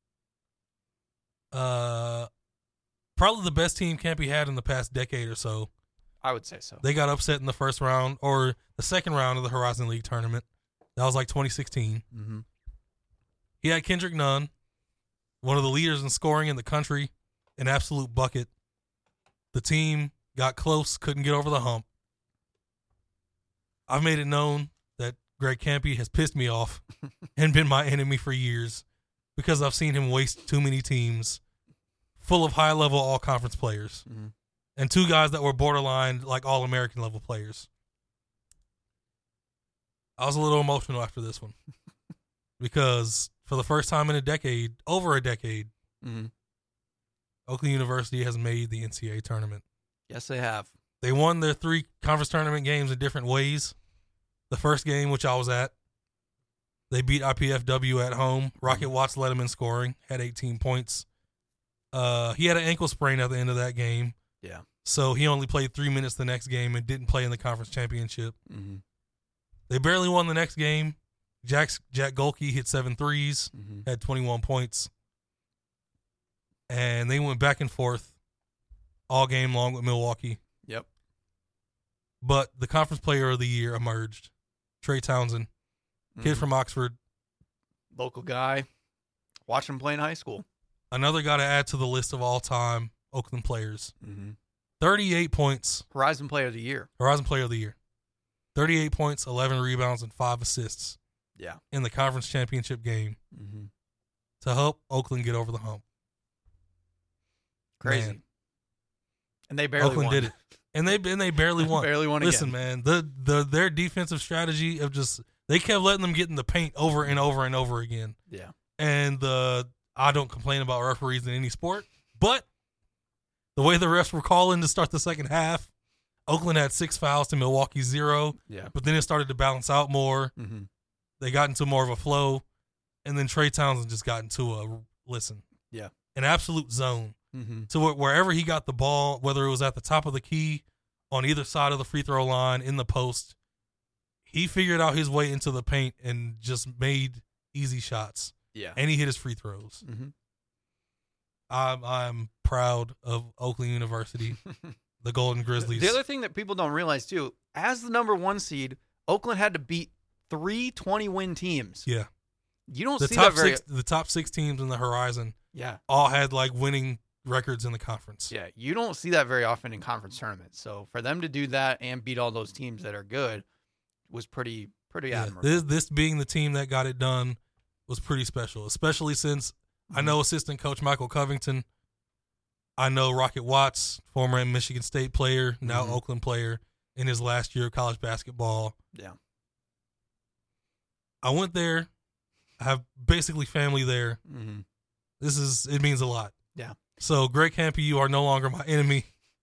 Speaker 4: Uh, probably the best team Campy had in the past decade or so.
Speaker 3: I would say so.
Speaker 4: They got upset in the first round or the second round of the Horizon League tournament. That was like twenty sixteen.
Speaker 3: Mm-hmm.
Speaker 4: He had Kendrick Nunn, one of the leaders in scoring in the country, an absolute bucket. The team got close, couldn't get over the hump. I've made it known that Greg Campy has pissed me off and been my enemy for years because I've seen him waste too many teams full of high-level all-conference players
Speaker 3: Mm-hmm.
Speaker 4: and two guys that were borderline like all-American level players. I was a little emotional after this one because for the first time in a decade, over a decade,
Speaker 3: Mm-hmm.
Speaker 4: Oakland University has made the N C double A tournament.
Speaker 3: Yes, they have.
Speaker 4: They won their three conference tournament games in different ways. The first game, which I was at, they beat I P F W at home. Rocket Watts led them in scoring, had eighteen points. Uh, he had an ankle sprain at the end of that game.
Speaker 3: Yeah.
Speaker 4: So he only played three minutes the next game and didn't play in the conference championship.
Speaker 3: Mm-hmm.
Speaker 4: They barely won the next game. Jack's, Jack Golke hit seven threes,
Speaker 3: Mm-hmm.
Speaker 4: had twenty-one points. And they went back and forth all game long with Milwaukee.
Speaker 3: Yep.
Speaker 4: But the conference player of the year emerged. Trey Townsend, kid
Speaker 3: Mhm.
Speaker 4: from Oxford.
Speaker 3: Local guy. Watched him play in high school.
Speaker 4: Another guy to add to the list of all-time Oakland players.
Speaker 3: Mm-hmm.
Speaker 4: thirty-eight points,
Speaker 3: Horizon Player of the Year.
Speaker 4: Horizon Player of the Year. thirty-eight points, eleven rebounds, and five assists
Speaker 3: Yeah.
Speaker 4: in the conference championship game
Speaker 3: Mm-hmm.
Speaker 4: to help Oakland get over the hump.
Speaker 3: Crazy.
Speaker 4: Man.
Speaker 3: And they barely
Speaker 4: Oakland
Speaker 3: won.
Speaker 4: did it. And they and they barely won.
Speaker 3: barely won
Speaker 4: Listen,
Speaker 3: again.
Speaker 4: man, the, the their defensive strategy of just they kept letting them get in the paint over and over and over again.
Speaker 3: Yeah.
Speaker 4: And the I don't complain about referees in any sport, but the way the refs were calling to start the second half, Oakland had six fouls to Milwaukee zero,
Speaker 3: Yeah.
Speaker 4: but then it started to balance out more.
Speaker 3: Mm-hmm.
Speaker 4: They got into more of a flow, and then Trey Townsend just got into a listen,
Speaker 3: Yeah.
Speaker 4: an absolute zone.
Speaker 3: Mm-hmm.
Speaker 4: To where, wherever he got the ball, whether it was at the top of the key, on either side of the free throw line, in the post, he figured out his way into the paint and just made easy shots.
Speaker 3: Yeah.
Speaker 4: And he hit his free throws.
Speaker 3: Mm-hmm.
Speaker 4: I'm I'm proud of Oakland University, the Golden Grizzlies.
Speaker 3: The other thing that people don't realize too, as the number one seed, Oakland had to beat three twenty-win teams.
Speaker 4: yeah,
Speaker 3: You don't
Speaker 4: the
Speaker 3: see
Speaker 4: top
Speaker 3: that very.
Speaker 4: six, the top six teams in the Horizon
Speaker 3: Yeah.
Speaker 4: all had like winning records in the conference.
Speaker 3: Yeah, you don't see that very often in conference tournaments. So for them to do that and beat all those teams that are good was pretty pretty
Speaker 4: Yeah,
Speaker 3: admirable.
Speaker 4: this this being the team that got it done was pretty special, especially since I know assistant coach Michael Covington. I know Rocket Watts, former Michigan State player, now
Speaker 3: Mhm.
Speaker 4: Oakland player in his last year of college basketball.
Speaker 3: Yeah.
Speaker 4: I went there. I have basically family there.
Speaker 3: Mm-hmm.
Speaker 4: This is it means a lot.
Speaker 3: Yeah.
Speaker 4: So Greg Campy, you are no longer my enemy.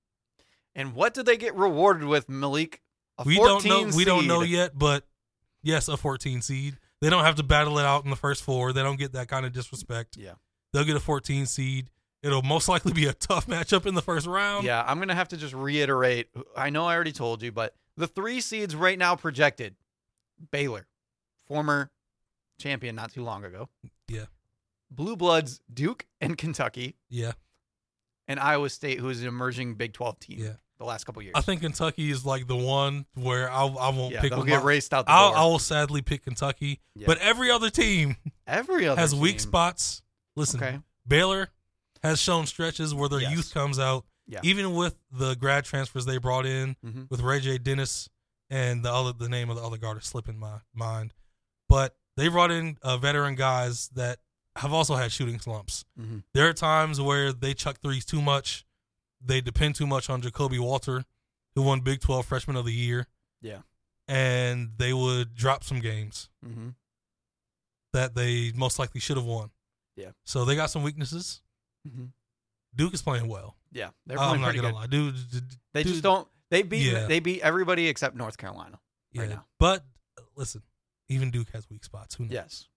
Speaker 3: And what did they get rewarded with, Malik? A
Speaker 4: We don't know.
Speaker 3: fourteen
Speaker 4: We don't know
Speaker 3: seed.
Speaker 4: yet, but yes, a fourteen seed. They don't have to battle it out in the first four. They don't get that kind of disrespect.
Speaker 3: Yeah.
Speaker 4: They'll get a fourteen seed. It'll most likely be a tough matchup in the first round.
Speaker 3: Yeah, I'm going to have to just reiterate. I know I already told you, but the three seeds right now projected: Baylor, former champion not too long ago.
Speaker 4: Yeah.
Speaker 3: Blue Bloods, Duke and Kentucky,
Speaker 4: Yeah.
Speaker 3: and Iowa State, who is an emerging Big twelve team
Speaker 4: Yeah.
Speaker 3: the last couple years.
Speaker 4: I think Kentucky is like the one where I I won't
Speaker 3: yeah,
Speaker 4: pick.
Speaker 3: they'll
Speaker 4: with
Speaker 3: get
Speaker 4: my-
Speaker 3: raced out the
Speaker 4: I'll,
Speaker 3: door.
Speaker 4: I will sadly pick Kentucky,
Speaker 3: Yeah.
Speaker 4: but every other team
Speaker 3: Every other
Speaker 4: has weak
Speaker 3: team-
Speaker 4: spots. Listen,
Speaker 3: Okay.
Speaker 4: Baylor has shown stretches where their
Speaker 3: Yes.
Speaker 4: youth comes out,
Speaker 3: Yeah.
Speaker 4: even with the grad transfers they brought in
Speaker 3: Mhm.
Speaker 4: with Ray J. Dennis and the other the name of the other guard is slipping my mind, but they brought in uh, veteran guys that have also had shooting slumps.
Speaker 3: Mhm.
Speaker 4: There are times where they chuck threes too much. They depend too much on Jacoby Walter, who won Big twelve Freshman of the Year.
Speaker 3: Yeah.
Speaker 4: And they would drop some games
Speaker 3: Mm-hmm.
Speaker 4: that they most likely should have won.
Speaker 3: Yeah.
Speaker 4: So they got some weaknesses.
Speaker 3: Mm-hmm.
Speaker 4: Duke is playing well.
Speaker 3: Yeah, they're
Speaker 4: I'm
Speaker 3: playing
Speaker 4: not
Speaker 3: pretty
Speaker 4: gonna
Speaker 3: good.
Speaker 4: lie, dude. d- d-
Speaker 3: They
Speaker 4: dude,
Speaker 3: just don't. They beat.
Speaker 4: Yeah.
Speaker 3: They beat everybody except North Carolina.
Speaker 4: Yeah.
Speaker 3: right now.
Speaker 4: But uh, listen, even Duke has weak spots. Who knows?
Speaker 3: Yes.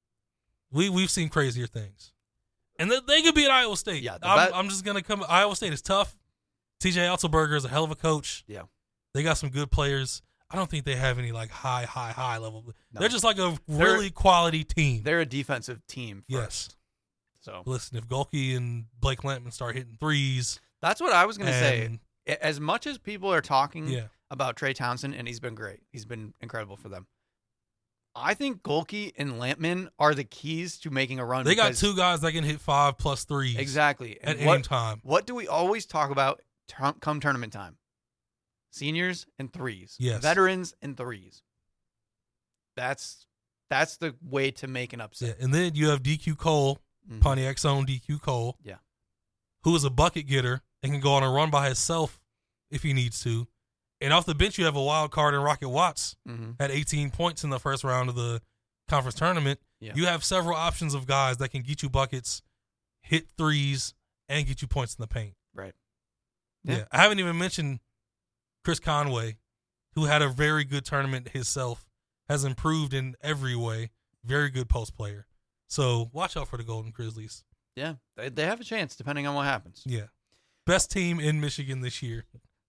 Speaker 4: We we've seen crazier things, and they, they could be at Iowa State.
Speaker 3: Yeah, the
Speaker 4: I'm,
Speaker 3: bet-
Speaker 4: I'm just gonna come. Iowa State is tough. T J Otzelberger is a hell of a coach.
Speaker 3: Yeah.
Speaker 4: They got some good players. I don't think they have any like high, high, high level.
Speaker 3: No.
Speaker 4: They're just like a
Speaker 3: They're-
Speaker 4: really quality team.
Speaker 3: They're a defensive team. First.
Speaker 4: Yes.
Speaker 3: So
Speaker 4: Listen, if Golke and Blake Lampman start hitting threes,
Speaker 3: that's what I was going to say.
Speaker 4: and-
Speaker 3: A- As much as people are talking
Speaker 4: yeah,
Speaker 3: about Trey Townsend, and he's been great, he's been incredible for them. I think Golke and Lampman are the keys to making a run.
Speaker 4: they got
Speaker 3: because-
Speaker 4: two guys that can hit five plus threes
Speaker 3: exactly.
Speaker 4: at
Speaker 3: And
Speaker 4: any
Speaker 3: what,
Speaker 4: time.
Speaker 3: what do we always talk about tur- come tournament time? Seniors and threes.
Speaker 4: Yes.
Speaker 3: Veterans and threes. That's that's the way to make an
Speaker 4: Yeah,
Speaker 3: upset.
Speaker 4: and then you have D Q Cole,
Speaker 3: Mhm.
Speaker 4: Pontiac's own D Q Cole.
Speaker 3: Yeah.
Speaker 4: Who is a bucket getter and can go on a run by himself if he needs to. And off the bench, you have a wild card in Rocket Watts,
Speaker 3: Mhm.
Speaker 4: had eighteen points in the first round of the conference tournament.
Speaker 3: Yeah.
Speaker 4: You have several options of guys that can get you buckets, hit threes, and get you points in the paint.
Speaker 3: Right.
Speaker 4: Yeah.
Speaker 3: Yeah.
Speaker 4: I haven't even mentioned Chris Conway, who had a very good tournament himself, has improved in every way. Very good post player. So watch out for the Golden Grizzlies.
Speaker 3: Yeah. They, they have a chance depending on what happens.
Speaker 4: Yeah. best team in Michigan this year.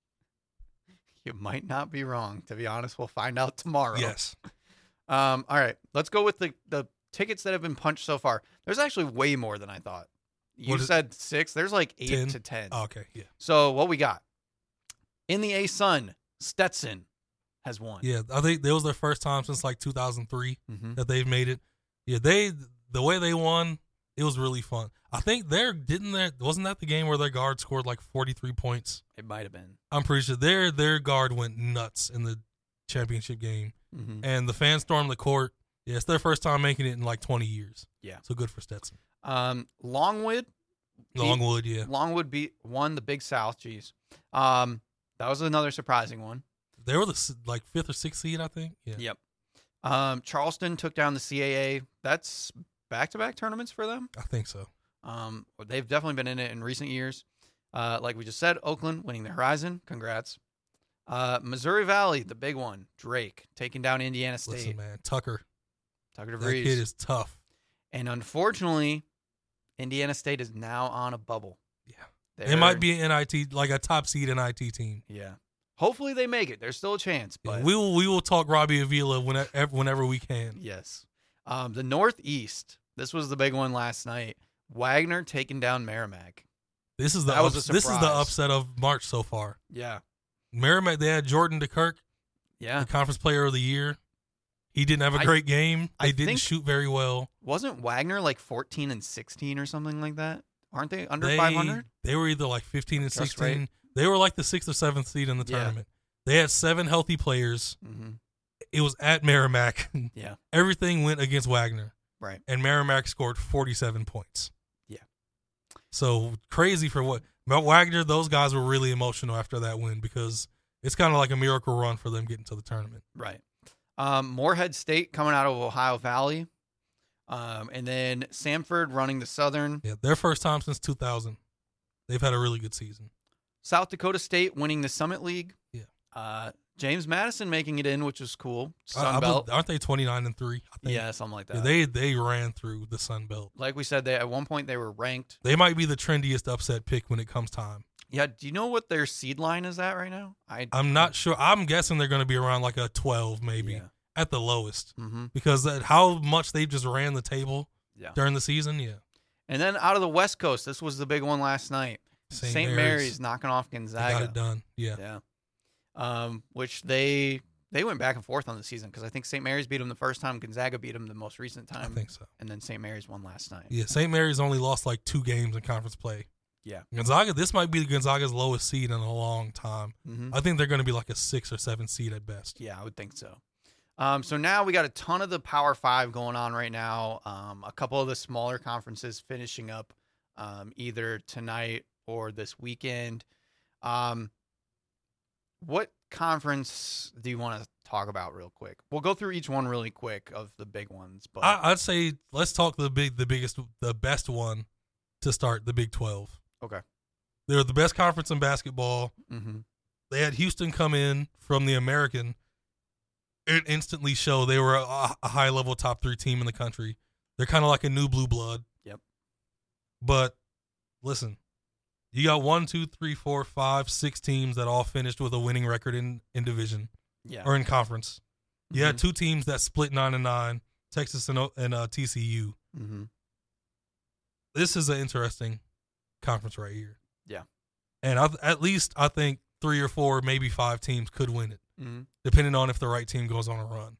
Speaker 3: You might not be wrong. To be honest, we'll find out tomorrow.
Speaker 4: Yes.
Speaker 3: Um. All right. Let's go with the the tickets that have been punched so far. There's actually way more than I thought. You
Speaker 4: What is-
Speaker 3: said six. There's like eight
Speaker 4: ten?
Speaker 3: to ten.
Speaker 4: Oh, okay. Yeah.
Speaker 3: So what we got in the A-Sun, Stetson has won.
Speaker 4: Yeah. I think that was their first time since like two thousand three
Speaker 3: Mm-hmm.
Speaker 4: that they've made it. Yeah. They the way they won, it was really fun. I think they're didn't there wasn't that the game where their guard scored like forty-three points.
Speaker 3: It might have been.
Speaker 4: I'm pretty sure their their guard went nuts in the championship game,
Speaker 3: Mm-hmm.
Speaker 4: and the fans stormed the court. Yeah, it's their first time making it in like twenty years.
Speaker 3: Yeah.
Speaker 4: So good for Stetson.
Speaker 3: Um. Longwood. beat-
Speaker 4: Longwood, yeah.
Speaker 3: Longwood beat won the Big South. Jeez. Um. That was another surprising one.
Speaker 4: They were the s- like fifth or sixth seed, I think. Yeah.
Speaker 3: Yep. Um. Charleston took down the C A A. That's back-to-back tournaments for them.
Speaker 4: I think so.
Speaker 3: Um. They've definitely been in it in recent years. Uh. Like we just said, Oakland winning the Horizon. Congrats. Uh. Missouri Valley, the big one. Drake taking down Indiana State.
Speaker 4: Listen, man, Tucker,
Speaker 3: Tucker
Speaker 4: that
Speaker 3: DeVries.
Speaker 4: kid is tough.
Speaker 3: And unfortunately, Indiana State is now on a bubble.
Speaker 4: Yeah.
Speaker 3: They're-
Speaker 4: It might be an N I T, like a top seed N I T team.
Speaker 3: Yeah. Hopefully they make it. There's still a chance,
Speaker 4: Yeah,
Speaker 3: but
Speaker 4: we will we will talk Robbie Avila whenever whenever we can.
Speaker 3: yes. Um, the Northeast. This was the big one last night. Wagner taking down Merrimack.
Speaker 4: This is the
Speaker 3: That was
Speaker 4: ups-
Speaker 3: a
Speaker 4: this is the
Speaker 3: surprise.
Speaker 4: upset of March so far.
Speaker 3: Yeah.
Speaker 4: Merrimack, they had Jordan DeKirk,
Speaker 3: Yeah.
Speaker 4: the conference player of the year. He didn't have a
Speaker 3: I-
Speaker 4: great game.
Speaker 3: I
Speaker 4: They didn't
Speaker 3: think-
Speaker 4: shoot very well.
Speaker 3: Wasn't Wagner like fourteen and sixteen or something like that? Aren't they under
Speaker 4: They,
Speaker 3: five hundred?
Speaker 4: they were either like fifteen and
Speaker 3: Just
Speaker 4: sixteen.
Speaker 3: right.
Speaker 4: They were like the sixth or seventh seed in the
Speaker 3: Yeah.
Speaker 4: tournament. They had seven healthy players.
Speaker 3: Mm-hmm.
Speaker 4: It was at Merrimack.
Speaker 3: Yeah.
Speaker 4: Everything went against Wagner.
Speaker 3: Right.
Speaker 4: And Merrimack scored forty-seven points.
Speaker 3: Yeah.
Speaker 4: So crazy for what? But Wagner, those guys were really emotional after that win because it's kind of like a miracle run for them getting to the tournament.
Speaker 3: Right. Um, Morehead State coming out of Ohio Valley. Um, and then Samford running the Southern.
Speaker 4: Yeah, their first time since two thousand. They've had a really good season.
Speaker 3: South Dakota State winning the Summit League.
Speaker 4: Yeah.
Speaker 3: Uh, James Madison making it in, which is cool.
Speaker 4: I- I
Speaker 3: Sun
Speaker 4: bel-
Speaker 3: Belt.
Speaker 4: aren't they twenty-nine and three? I think.
Speaker 3: Yeah, something like that.
Speaker 4: Yeah, they they ran through the Sun Belt.
Speaker 3: like we said, they at one point they were ranked.
Speaker 4: They might be the trendiest upset pick when it comes time.
Speaker 3: Yeah. Do you know what their seed line is at right now? I
Speaker 4: I'm not sure. I'm guessing they're going to be around like a twelve, maybe
Speaker 3: Yeah.
Speaker 4: at the lowest,
Speaker 3: Mm-hmm.
Speaker 4: because that, how much they just ran the table
Speaker 3: Yeah.
Speaker 4: during the season. Yeah,
Speaker 3: And then out of the West Coast, this was the big one last night.
Speaker 4: Saint
Speaker 3: Saint
Speaker 4: Mary's.
Speaker 3: Mary's knocking off
Speaker 4: they got
Speaker 3: Gonzaga.
Speaker 4: it done. Yeah,
Speaker 3: Yeah. Um, which they they went back and forth on the season because I think Saint Mary's beat them the first time, Gonzaga beat them the most recent
Speaker 4: I
Speaker 3: time,
Speaker 4: think so.
Speaker 3: and then Saint Mary's won last night.
Speaker 4: Yeah, Saint Mary's only lost like two games in conference play.
Speaker 3: Yeah.
Speaker 4: Gonzaga, this might be Gonzaga's lowest seed in a long time.
Speaker 3: Mm-hmm.
Speaker 4: I think they're going to be like a six or seven seed at best.
Speaker 3: Yeah, I would think so. Um, so now we got a ton of the Power Five going on right now. Um, a couple of the smaller conferences finishing up um, either tonight or this weekend. Um, what conference do you want to talk about real quick? We'll go through each one really quick of the big ones. But
Speaker 4: I, I'd say let's talk the big, the biggest, the best one to start, the Big twelve.
Speaker 3: okay.
Speaker 4: They're the best conference in basketball.
Speaker 3: Mm-hmm.
Speaker 4: They had Houston come in from the American and instantly show they were a, a high level top three team in the country. They're kind of like a new blue blood.
Speaker 3: Yep.
Speaker 4: But listen, you got one, two, three, four, five, six teams that all finished with a winning record in, in division
Speaker 3: Yeah.
Speaker 4: or in conference. You had
Speaker 3: Mhm.
Speaker 4: two teams that split nine and nine, Texas and, O- and uh, T C U.
Speaker 3: Mm-hmm.
Speaker 4: This is an interesting conference right here.
Speaker 3: Yeah.
Speaker 4: And I, at least I think three or four, maybe five teams could win it,
Speaker 3: Mm-hmm.
Speaker 4: depending on if the right team goes on a run.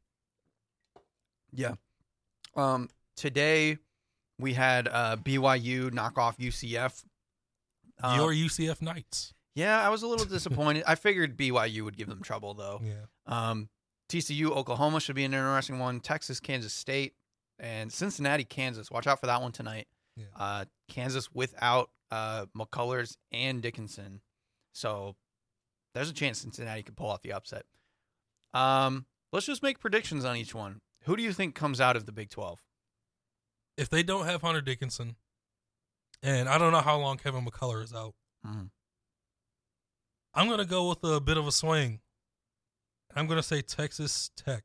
Speaker 3: Yeah. Um, today we had uh, B Y U knock off U C F. Uh,
Speaker 4: Your U C F Knights.
Speaker 3: yeah, I was a little disappointed. I figured B Y U would give them trouble though.
Speaker 4: Yeah.
Speaker 3: Um, T C U Oklahoma should be an interesting one. Texas Kansas State and Cincinnati Kansas. Watch out for that one tonight.
Speaker 4: Yeah.
Speaker 3: Uh, Kansas without uh, McCullers and Dickinson, so there's a chance Cincinnati could pull off the upset. Um, let's just make predictions on each one. Who do you think comes out of the Big twelve?
Speaker 4: If they don't have Hunter Dickinson, and I don't know how long Kevin McCullough is out,
Speaker 3: Mm-hmm.
Speaker 4: I'm going to go with a bit of a swing. I'm going to say Texas Tech.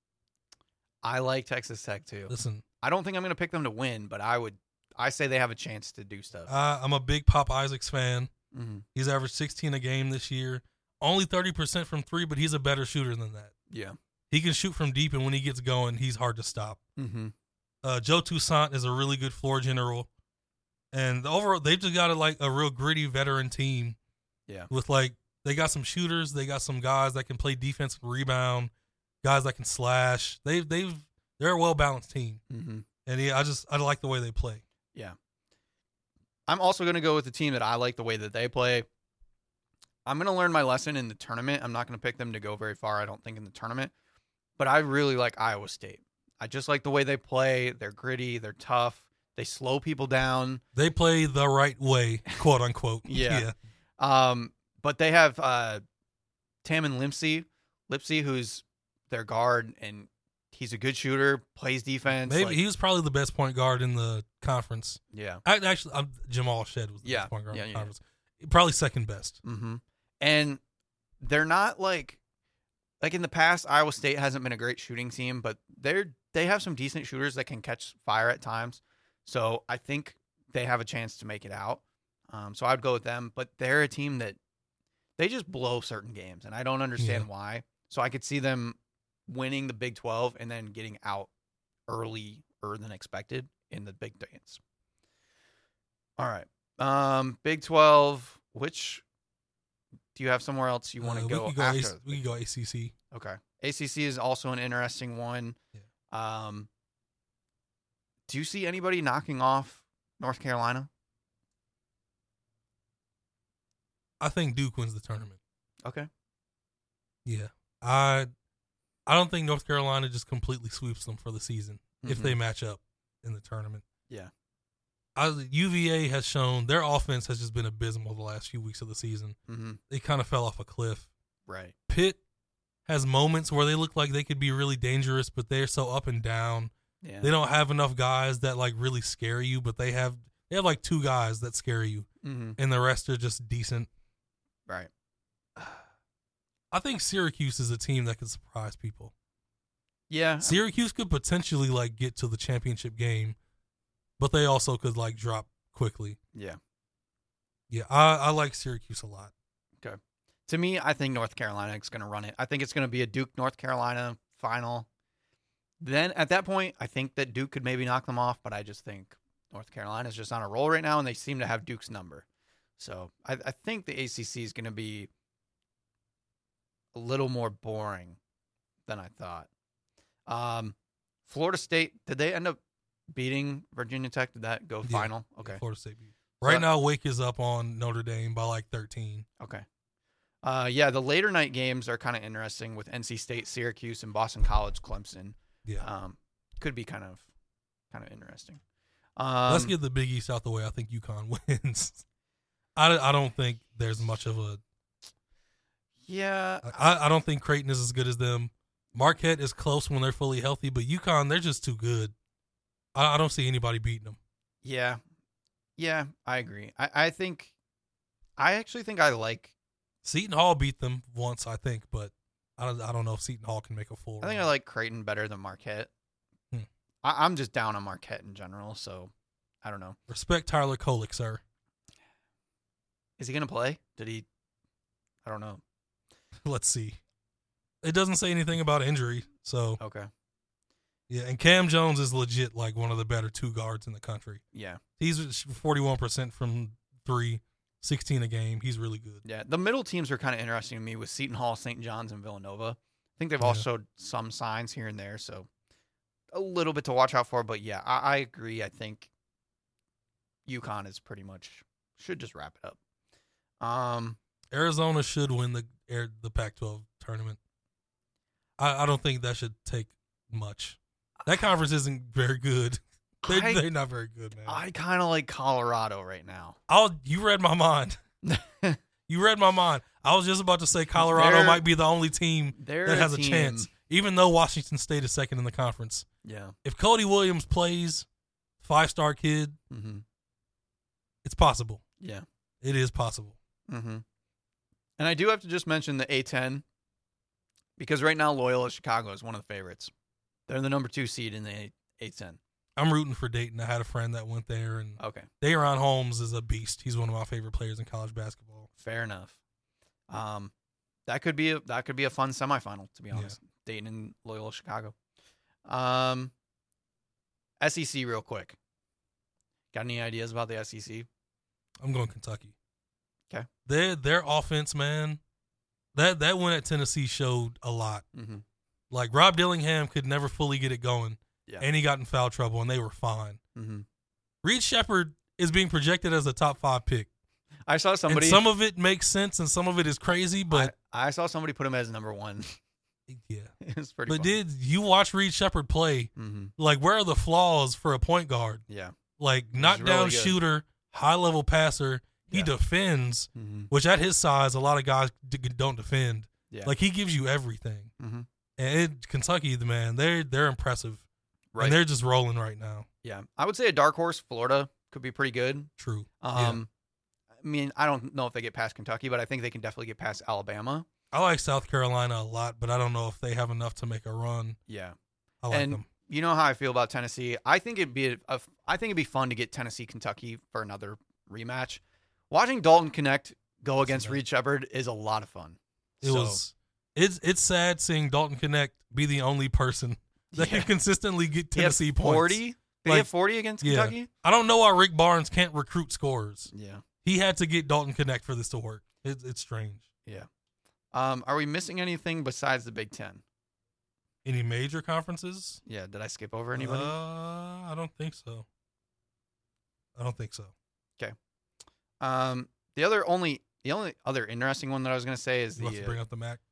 Speaker 3: I like Texas Tech too.
Speaker 4: Listen,
Speaker 3: I don't think I'm going to pick them to win, but I would. I say they have a chance to do stuff.
Speaker 4: I, I'm a big Pop Isaacs fan.
Speaker 3: Mm-hmm.
Speaker 4: He's averaged sixteen a game this year. Only thirty percent from three, but he's a better shooter than that.
Speaker 3: Yeah.
Speaker 4: He can shoot from deep, and when he gets going, he's hard to stop.
Speaker 3: Mm-hmm.
Speaker 4: Uh, Joe Toussaint is a really good floor general. And overall, they've just got a, like a real gritty veteran team.
Speaker 3: Yeah.
Speaker 4: With like, they got some shooters. They got some guys that can play defense and rebound. Guys that can slash. They've, they've, they're a well-balanced team.
Speaker 3: Mm-hmm.
Speaker 4: And yeah, I just, I like the way they play.
Speaker 3: Yeah. I'm also going to go with the team that I like the way that they play. I'm going to learn my lesson in the tournament. I'm not going to pick them to go very far, I don't think, in the tournament. But I really like Iowa State. I just like the way they play. They're gritty. They're tough. They slow people down.
Speaker 4: They play the right way, quote unquote.
Speaker 3: Yeah. yeah. Um, but they have uh, Tamin Lipsey, Lipsey, who's their guard, and he's a good shooter, plays defense.
Speaker 4: Maybe
Speaker 3: like,
Speaker 4: he was probably the best point guard in the conference.
Speaker 3: Yeah.
Speaker 4: I, actually, I'm, Jamal Shed was the
Speaker 3: yeah.
Speaker 4: best point guard
Speaker 3: yeah,
Speaker 4: in the
Speaker 3: yeah.
Speaker 4: conference. Probably second best.
Speaker 3: Mm-hmm. And they're not like like in the past, Iowa State hasn't been a great shooting team, but they're they have some decent shooters that can catch fire at times. So I think they have a chance to make it out. Um, so I'd go with them. But they're a team that they just blow certain games, and I don't understand
Speaker 4: Yeah.
Speaker 3: why. So I could see them winning the Big twelve and then getting out earlier than expected in the big dance. All right. Um, Big twelve, which do you have somewhere else you want to
Speaker 4: Uh,
Speaker 3: go
Speaker 4: we could go,
Speaker 3: after?
Speaker 4: A- we could go A C C.
Speaker 3: Okay. A C C is also an interesting one. Um, do you see anybody knocking off North Carolina?
Speaker 4: I think Duke wins the tournament.
Speaker 3: Okay.
Speaker 4: Yeah. I I don't think North Carolina just completely sweeps them for the season if
Speaker 3: Mhm.
Speaker 4: they match up in the tournament.
Speaker 3: Yeah.
Speaker 4: I, U V A has shown their offense has just been abysmal the last few weeks of the season.
Speaker 3: Mm-hmm.
Speaker 4: They kind of fell off a cliff.
Speaker 3: Right.
Speaker 4: Pitt has moments where they look like they could be really dangerous, but they're so up and down.
Speaker 3: Yeah.
Speaker 4: They don't have enough guys that like really scare you, but they have they have like two guys that scare you,
Speaker 3: Mm-hmm.
Speaker 4: and the rest are just decent.
Speaker 3: Right.
Speaker 4: I think Syracuse is a team that could surprise people.
Speaker 3: Yeah.
Speaker 4: Syracuse could potentially like get to the championship game, but they also could like drop quickly.
Speaker 3: Yeah.
Speaker 4: Yeah, I, I like Syracuse a lot.
Speaker 3: To me, I think North Carolina is going to run it. I think it's going to be a Duke North Carolina final. Then at that point, I think that Duke could maybe knock them off, but I just think North Carolina is just on a roll right now, and they seem to have Duke's number. So I, I think the A C C is going to be a little more boring than I thought. Um, Florida State, did they end up beating Virginia Tech? Did that go
Speaker 4: Yeah.
Speaker 3: final? Okay.
Speaker 4: Florida State beat. Right
Speaker 3: So-
Speaker 4: now, Wake is up on Notre Dame by like thirteen.
Speaker 3: Okay. Uh, yeah, the later night games are kind of interesting with N C State, Syracuse, and Boston College, Clemson.
Speaker 4: Yeah.
Speaker 3: Um, could be kind of, kind of interesting. Um,
Speaker 4: Let's get the Big East out the way. I think UConn wins. I, I don't think there's much of a.
Speaker 3: Yeah.
Speaker 4: I, I don't think Creighton is as good as them. Marquette is close when they're fully healthy, but UConn, they're just too good. I, I don't see anybody beating them.
Speaker 3: Yeah. Yeah, I agree. I, I think, I actually think I like,
Speaker 4: Seton Hall beat them once, I think, but I don't, I don't know if Seton Hall can make a full
Speaker 3: I think I
Speaker 4: run.
Speaker 3: like Creighton better than Marquette.
Speaker 4: Hmm.
Speaker 3: I, I'm just down on Marquette in general, so I don't know.
Speaker 4: Respect Tyler Kolek, sir.
Speaker 3: Is he going to play? Did he? I don't know.
Speaker 4: Let's see. It doesn't say anything about injury, so
Speaker 3: Okay.
Speaker 4: yeah. And Cam Jones is legit like one of the better two guards in the country.
Speaker 3: Yeah.
Speaker 4: He's forty-one percent from three, sixteen a game. He's really good.
Speaker 3: Yeah, the middle teams are kind of interesting to me with Seton Hall, Saint John's, and Villanova. I think they've
Speaker 4: Yeah.
Speaker 3: all showed some signs here and there, so a little bit to watch out for. But yeah, I, I agree. I think UConn is pretty much should just wrap it up. Um,
Speaker 4: Arizona should win the air the Pac twelve tournament. I, I don't think that should take much. That conference isn't very good. They,
Speaker 3: I-
Speaker 4: they're not very good, man.
Speaker 3: I kind of like Colorado right now.
Speaker 4: I'll, you read my mind. You read my mind. I was just about to say Colorado
Speaker 3: They're-
Speaker 4: might be the only team
Speaker 3: They're
Speaker 4: that has a
Speaker 3: team-
Speaker 4: chance, even though Washington State is second in the conference.
Speaker 3: Yeah.
Speaker 4: If Cody Williams plays, five-star kid,
Speaker 3: Mm-hmm.
Speaker 4: it's possible.
Speaker 3: Yeah.
Speaker 4: It is possible.
Speaker 3: Mm-hmm. And I do have to just mention the A ten because right now Loyola Chicago is one of the favorites. They're the number two seed in the A ten.
Speaker 4: I'm rooting for Dayton. I had a friend that went there, and
Speaker 3: Okay,
Speaker 4: Dayron Holmes is a beast. He's one of my favorite players in college basketball.
Speaker 3: fair enough. Um, that could be a that could be a fun semifinal, to be honest. Dayton and Loyola Chicago. Um, S E C real quick. Got any ideas about the S E C?
Speaker 4: I'm going Kentucky.
Speaker 3: Okay.
Speaker 4: Their their offense, man, that that win at Tennessee showed a lot.
Speaker 3: Mm-hmm.
Speaker 4: Like Rob Dillingham could never fully get it going,
Speaker 3: Yeah.
Speaker 4: and he got in foul trouble, and they were fine.
Speaker 3: Mm-hmm.
Speaker 4: Reed Shepherd is being projected as a top five pick.
Speaker 3: I saw somebody.
Speaker 4: And some of it makes sense, and some of it is crazy. But
Speaker 3: I, I saw somebody put him as number one.
Speaker 4: yeah,
Speaker 3: It was pretty.
Speaker 4: but
Speaker 3: funny.
Speaker 4: did you watch Reed Shepherd play?
Speaker 3: Mm-hmm.
Speaker 4: Like, where are the flaws for a point guard?
Speaker 3: Yeah.
Speaker 4: Like,
Speaker 3: He's
Speaker 4: knockdown
Speaker 3: really good.
Speaker 4: shooter, high level passer. He
Speaker 3: Yeah.
Speaker 4: defends,
Speaker 3: Mm-hmm.
Speaker 4: which at his size, a lot of guys d- don't defend.
Speaker 3: Yeah.
Speaker 4: Like, he gives you everything.
Speaker 3: Mm-hmm.
Speaker 4: And it, Kentucky, the man, they're they're impressive,
Speaker 3: Right.
Speaker 4: and they're just rolling right now.
Speaker 3: Yeah. I would say a dark horse, Florida, could be pretty good.
Speaker 4: True.
Speaker 3: Um, I mean, I don't know if they get past Kentucky, but I think they can definitely get past Alabama.
Speaker 4: I like South Carolina a lot, but I don't know if they have enough to make a run.
Speaker 3: Yeah.
Speaker 4: I like
Speaker 3: and
Speaker 4: them.
Speaker 3: you know how I feel about Tennessee. I think it'd be a, a, I think it'd be fun to get Tennessee Kentucky for another rematch. Watching Dalton Connect go against
Speaker 4: that.
Speaker 3: Reed Shepherd is a lot of fun.
Speaker 4: It
Speaker 3: So,
Speaker 4: was. It's it's sad seeing Dalton Connect be the only person that
Speaker 3: Yeah.
Speaker 4: can consistently get
Speaker 3: he had
Speaker 4: Tennessee
Speaker 3: forty.
Speaker 4: points.
Speaker 3: They
Speaker 4: Like,
Speaker 3: have forty against
Speaker 4: yeah.
Speaker 3: Kentucky.
Speaker 4: I don't know why Rick Barnes can't recruit scorers.
Speaker 3: Yeah.
Speaker 4: He had to get Dalton Connect for this to work. It, it's strange.
Speaker 3: Yeah. Um, are we missing anything besides the Big Ten?
Speaker 4: Any major conferences?
Speaker 3: Yeah. Did I skip over anybody?
Speaker 4: Uh, I don't think so. I don't think so.
Speaker 3: Um, the other only the only other interesting one that I was gonna say is
Speaker 4: You want
Speaker 3: the
Speaker 4: to bring
Speaker 3: uh,
Speaker 4: up the Mac?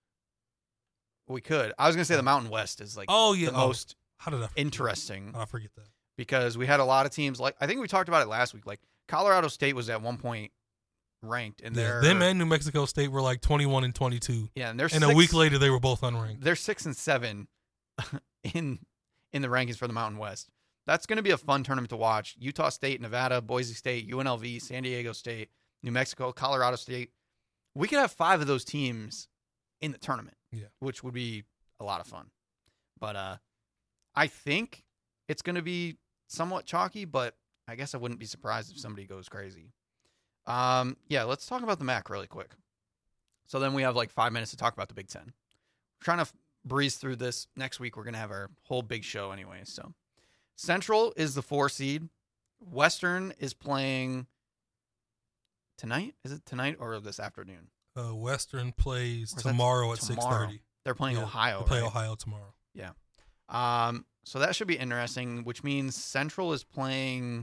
Speaker 3: we could. I was gonna say the Mountain West is like
Speaker 4: Oh yeah,
Speaker 3: the
Speaker 4: oh,
Speaker 3: most
Speaker 4: how did I forget?
Speaker 3: interesting
Speaker 4: How did I forget that?
Speaker 3: because we had a lot of teams like I think we talked about it last week. Like Colorado State was at one point ranked, and
Speaker 4: Yeah,
Speaker 3: they're
Speaker 4: them and New Mexico State were like twenty-one and twenty-two,
Speaker 3: yeah, and they're
Speaker 4: and
Speaker 3: six,
Speaker 4: a week later they were both unranked.
Speaker 3: they're six and seven in in the rankings for the Mountain West. That's going to be a fun tournament to watch. Utah State, Nevada, Boise State, U N L V, San Diego State, New Mexico, Colorado State. We could have five of those teams in the tournament,
Speaker 4: Yeah.
Speaker 3: which would be a lot of fun. But uh, I think it's going to be somewhat chalky, but I guess I wouldn't be surprised if somebody goes crazy. Um, yeah, let's talk about the M A C really quick. So then we have like five minutes to talk about the Big Ten. We're trying to f- breeze through this. Next week, we're going to have our whole big show anyway. So Central is the four seed. Western is playing tonight. Is it tonight or this afternoon?
Speaker 4: Uh, Western plays
Speaker 3: Or is that
Speaker 4: tomorrow at six
Speaker 3: tomorrow?
Speaker 4: thirty.
Speaker 3: They're playing
Speaker 4: Yeah,
Speaker 3: Ohio.
Speaker 4: They play
Speaker 3: right?
Speaker 4: Ohio tomorrow.
Speaker 3: Um, so that should be interesting, which means Central is playing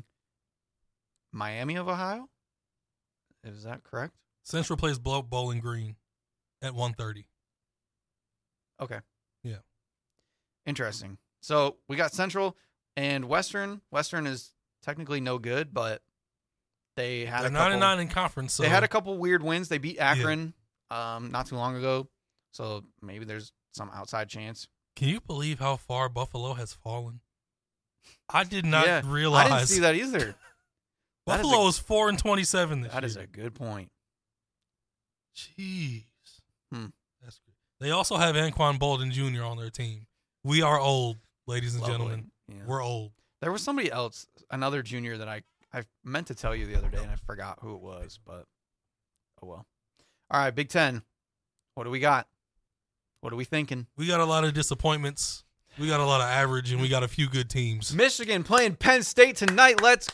Speaker 3: Miami of Ohio. Is that correct?
Speaker 4: Central plays Blow- Bowling Green at one thirty.
Speaker 3: Okay.
Speaker 4: Yeah.
Speaker 3: Interesting. So we got Central and Western. Western is technically no good, but they had
Speaker 4: They're
Speaker 3: a
Speaker 4: nine
Speaker 3: couple,
Speaker 4: and nine in conference. So
Speaker 3: they had a couple weird wins. They beat Akron um, not too long ago, so maybe there's some outside chance.
Speaker 4: Can you believe how far Buffalo has fallen? I did not
Speaker 3: Yeah,
Speaker 4: realize.
Speaker 3: I didn't see that either. That is
Speaker 4: Buffalo
Speaker 3: a-
Speaker 4: is four and twenty-seven this
Speaker 3: That
Speaker 4: year.
Speaker 3: is a good point.
Speaker 4: Jeez.
Speaker 3: Hmm.
Speaker 4: That's good. They also have Anquan Bolden Junior on their team. We are old, ladies and
Speaker 3: Lovely.
Speaker 4: gentlemen.
Speaker 3: Yeah.
Speaker 4: We're old.
Speaker 3: There was somebody else, another junior that I, I meant to tell you the other day, and I forgot who it was, but oh well. All right, Big Ten. What do we got? What are we thinking?
Speaker 4: We got a lot of disappointments. We got a lot of average, and we got a few good teams.
Speaker 3: Michigan playing Penn State tonight. Let's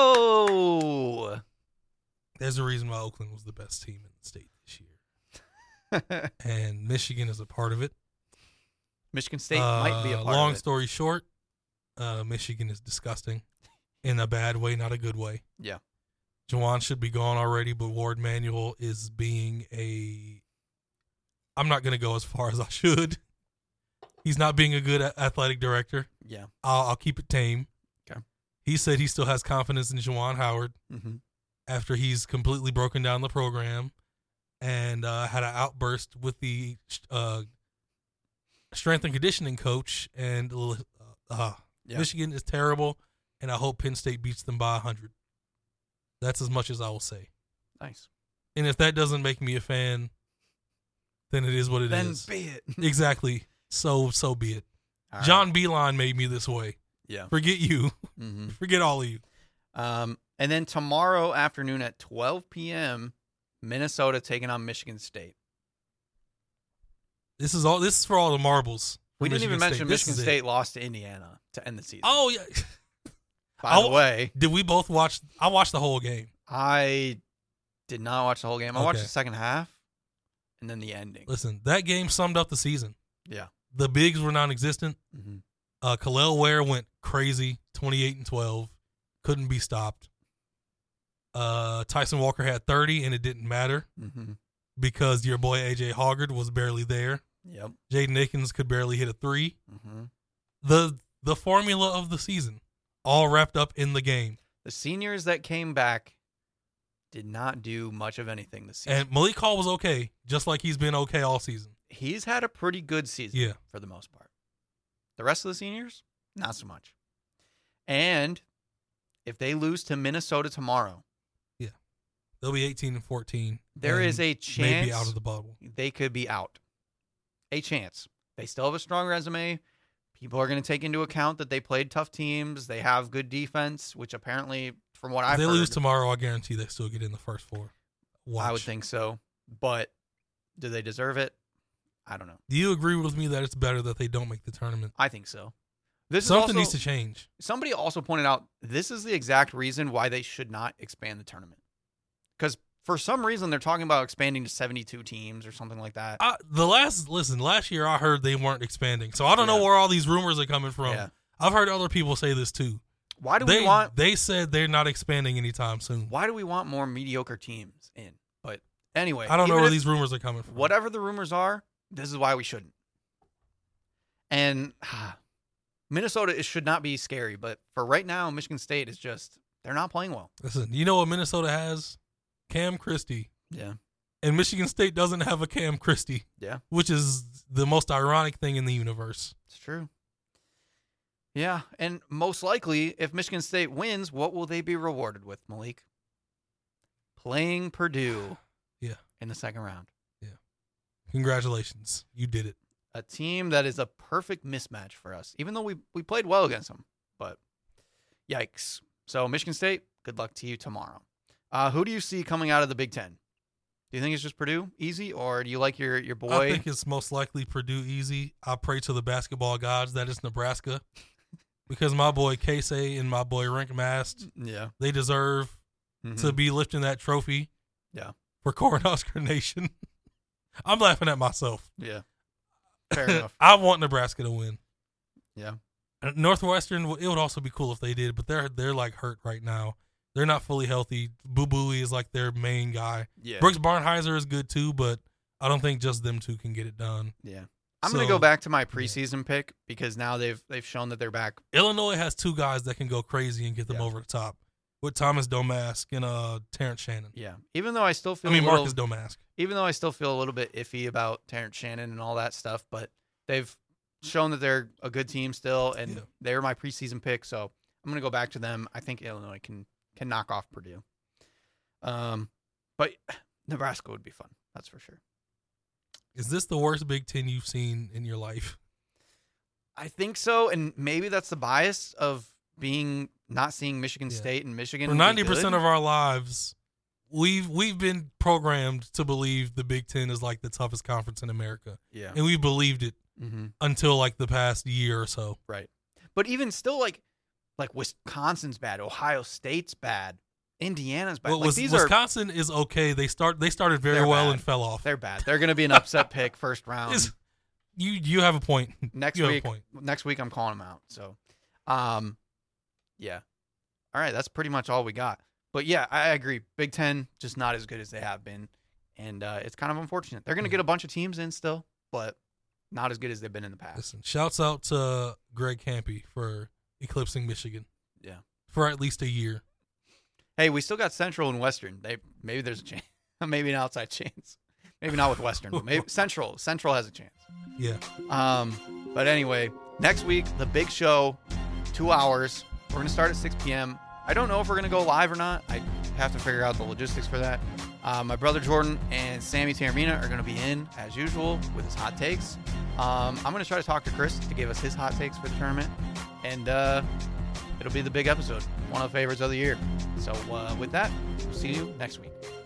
Speaker 3: go.
Speaker 4: There's a reason why Oakland was the best team in the state this year. And Michigan is a part of it.
Speaker 3: Michigan State might be a
Speaker 4: Uh,
Speaker 3: part
Speaker 4: long
Speaker 3: of it.
Speaker 4: story short, uh, Michigan is disgusting in a bad way, not a good way.
Speaker 3: Yeah.
Speaker 4: Juwan should be gone already, but Ward Manuel is being a. I'm not going to go as far as I should. He's not being a good a- athletic director.
Speaker 3: Yeah.
Speaker 4: I'll, I'll keep it tame.
Speaker 3: Okay.
Speaker 4: He said he still has confidence in Juwan Howard
Speaker 3: Mm-hmm.
Speaker 4: after he's completely broken down the program and uh, had an outburst with the uh, strength and conditioning coach. And uh, uh,
Speaker 3: Yeah.
Speaker 4: Michigan is terrible, and I hope Penn State beats them by one hundred. That's as much as I will say.
Speaker 3: Nice.
Speaker 4: And if that doesn't make me a fan, then it is what it is.
Speaker 3: Then be it.
Speaker 4: Exactly. So, so be it.
Speaker 3: All right.
Speaker 4: John Beeline made me this way.
Speaker 3: Yeah.
Speaker 4: Forget you.
Speaker 3: Mm-hmm.
Speaker 4: Forget all of you.
Speaker 3: Um, and then tomorrow afternoon at twelve p.m., Minnesota taking on Michigan State.
Speaker 4: This is all. This is for all the marbles.
Speaker 3: We didn't
Speaker 4: Michigan
Speaker 3: even mention
Speaker 4: State. This
Speaker 3: Michigan
Speaker 4: is it.
Speaker 3: State lost to Indiana to end the season.
Speaker 4: Oh yeah.
Speaker 3: By
Speaker 4: I-
Speaker 3: the way,
Speaker 4: Did we both watch? I watched the whole game.
Speaker 3: I did not watch the whole game. I watched
Speaker 4: Okay.
Speaker 3: the second half and then the ending.
Speaker 4: Listen, that game summed up the season.
Speaker 3: Yeah.
Speaker 4: The bigs were non-existent.
Speaker 3: Mm-hmm.
Speaker 4: Uh, Khalil Ware went crazy, twenty-eight and twelve, couldn't be stopped. Uh, Tyson Walker had thirty, and it didn't matter
Speaker 3: Mm-hmm.
Speaker 4: because your boy A J Hoggard was barely there.
Speaker 3: Yep.
Speaker 4: Jaden Akins could barely hit a three.
Speaker 3: Mm-hmm.
Speaker 4: The the formula of the season all wrapped up in the game.
Speaker 3: The seniors that came back did not do much of anything this season.
Speaker 4: And Malik Hall was okay, just like he's been okay all season.
Speaker 3: He's had a pretty good season
Speaker 4: Yeah.
Speaker 3: for the most part. The rest of the seniors, not so much. And if they lose to Minnesota tomorrow,
Speaker 4: They'll be eighteen and fourteen.
Speaker 3: there
Speaker 4: and
Speaker 3: is a chance
Speaker 4: maybe out of the bubble.
Speaker 3: they could be out. A chance. They still have a strong resume. People are going to take into account that they played tough teams. They have good defense, which apparently, from what
Speaker 4: If
Speaker 3: I've
Speaker 4: they
Speaker 3: heard,
Speaker 4: lose tomorrow, I guarantee they still get in the first four. Watch.
Speaker 3: I would think so. But do they deserve it? I don't know.
Speaker 4: Do you agree with me that it's better that they don't make the tournament?
Speaker 3: I think so. This
Speaker 4: Something
Speaker 3: is also,
Speaker 4: needs to change.
Speaker 3: Somebody also pointed out this is the exact reason why they should not expand the tournament. Because for some reason they're talking about expanding to seventy-two teams or something like that.
Speaker 4: I, the last listen, last year I heard they weren't expanding, so I don't know
Speaker 3: Yeah.
Speaker 4: where all these rumors are coming from.
Speaker 3: Yeah.
Speaker 4: I've heard other people say this too.
Speaker 3: Why do
Speaker 4: they
Speaker 3: we want
Speaker 4: they said they're not expanding anytime soon.
Speaker 3: why do we want more mediocre teams in? But anyway,
Speaker 4: I don't know
Speaker 3: even
Speaker 4: where
Speaker 3: if-
Speaker 4: these rumors are coming from.
Speaker 3: whatever the rumors are, this is why we shouldn't. And ah, Minnesota it should not be scary, but for right now, Michigan State is just they're not playing well.
Speaker 4: Listen, you know what Minnesota has? Cam Christie.
Speaker 3: Yeah.
Speaker 4: And Michigan State doesn't have a Cam Christie.
Speaker 3: Yeah.
Speaker 4: Which is the most ironic thing in the universe.
Speaker 3: It's true. Yeah, and most likely, if Michigan State wins, what will they be rewarded with, Malik? Playing Purdue.
Speaker 4: Yeah.
Speaker 3: In the second round.
Speaker 4: Congratulations. You did it.
Speaker 3: A team that is a perfect mismatch for us, even though we, we played well against them. But yikes. So, Michigan State, good luck to you tomorrow. Uh, who do you see coming out of the Big Ten? Do you think it's just Purdue, easy, or do you like your, your boy?
Speaker 4: I think it's most likely Purdue easy. I pray to the basketball gods that it's Nebraska. Because my boy Casey and my boy Rink Mast,
Speaker 3: Yeah.
Speaker 4: they deserve
Speaker 3: Mhm.
Speaker 4: to be lifting that trophy.
Speaker 3: Yeah.
Speaker 4: For Cornhusker Nation. I'm laughing at myself.
Speaker 3: Yeah. Fair enough.
Speaker 4: I want Nebraska to win.
Speaker 3: Yeah.
Speaker 4: Uh, Northwestern, it would also be cool if they did, but they're they're like hurt right now. They're not fully healthy. Boo Booey is like their main guy.
Speaker 3: Yeah.
Speaker 4: Brooks Barnheiser is good too, but I don't think just them two can get it done.
Speaker 3: Yeah. I'm
Speaker 4: So,
Speaker 3: going to go back to my preseason pick because now they've they've shown that they're back.
Speaker 4: Illinois has two guys that can go crazy and get them
Speaker 3: Yeah.
Speaker 4: over the top with Thomas Domask and uh, Terrence Shannon.
Speaker 3: Yeah. Even though I still feel
Speaker 4: I mean,
Speaker 3: a little,
Speaker 4: Marcus Domask.
Speaker 3: even though I still feel a little bit iffy about Terrence Shannon and all that stuff, but they've shown that they're a good team still, and
Speaker 4: Yeah.
Speaker 3: they're my preseason pick, so I'm going to go back to them. I think Illinois can can knock off Purdue. Um, but Nebraska would be fun. That's for sure.
Speaker 4: Is this the worst Big Ten you've seen in your life?
Speaker 3: I think so, and maybe that's the bias of being not seeing Michigan
Speaker 4: Yeah.
Speaker 3: State and Michigan.
Speaker 4: For
Speaker 3: be
Speaker 4: ninety percent
Speaker 3: good.
Speaker 4: of our lives, we've we've been programmed to believe the Big Ten is like the toughest conference in America,
Speaker 3: yeah,
Speaker 4: and we believed it
Speaker 3: mm-hmm.
Speaker 4: until like the past year or so.
Speaker 3: right. But even still, like like Wisconsin's bad, Ohio State's bad, Indiana's bad.
Speaker 4: Well,
Speaker 3: like,
Speaker 4: Wis-
Speaker 3: these are
Speaker 4: Wisconsin is okay. They start they started very
Speaker 3: They're
Speaker 4: well
Speaker 3: bad.
Speaker 4: and fell off.
Speaker 3: they're bad. They're going to be an upset pick first round.
Speaker 4: It's- you you have a point.
Speaker 3: next
Speaker 4: you
Speaker 3: week.
Speaker 4: have a point.
Speaker 3: Next week, I'm calling them out. So, um, yeah. All right, that's pretty much all we got. But yeah, I agree. Big Ten just not as good as they have been, and uh, it's kind of unfortunate. They're going to
Speaker 4: Yeah.
Speaker 3: get a bunch of teams in still, but not as good as they've been in the past.
Speaker 4: Listen, shouts out to Greg Campy for eclipsing Michigan.
Speaker 3: Yeah.
Speaker 4: For at least a year.
Speaker 3: Hey, we still got Central and Western. They maybe there's a chance, maybe an outside chance. Maybe not with Western, but maybe Central. Central has a chance.
Speaker 4: Yeah.
Speaker 3: Um, but anyway, next week the big show, two hours. We're gonna start at six p.m. I don't know if we're gonna go live or not. I have to figure out the logistics for that. Uh, my brother Jordan and Sammy Taramina are gonna be in as usual with his hot takes. Um, I'm gonna try to talk to Chris to give us his hot takes for the tournament, and uh, it'll be the big episode, one of the favorites of the year. So uh, with that, we'll see you next week.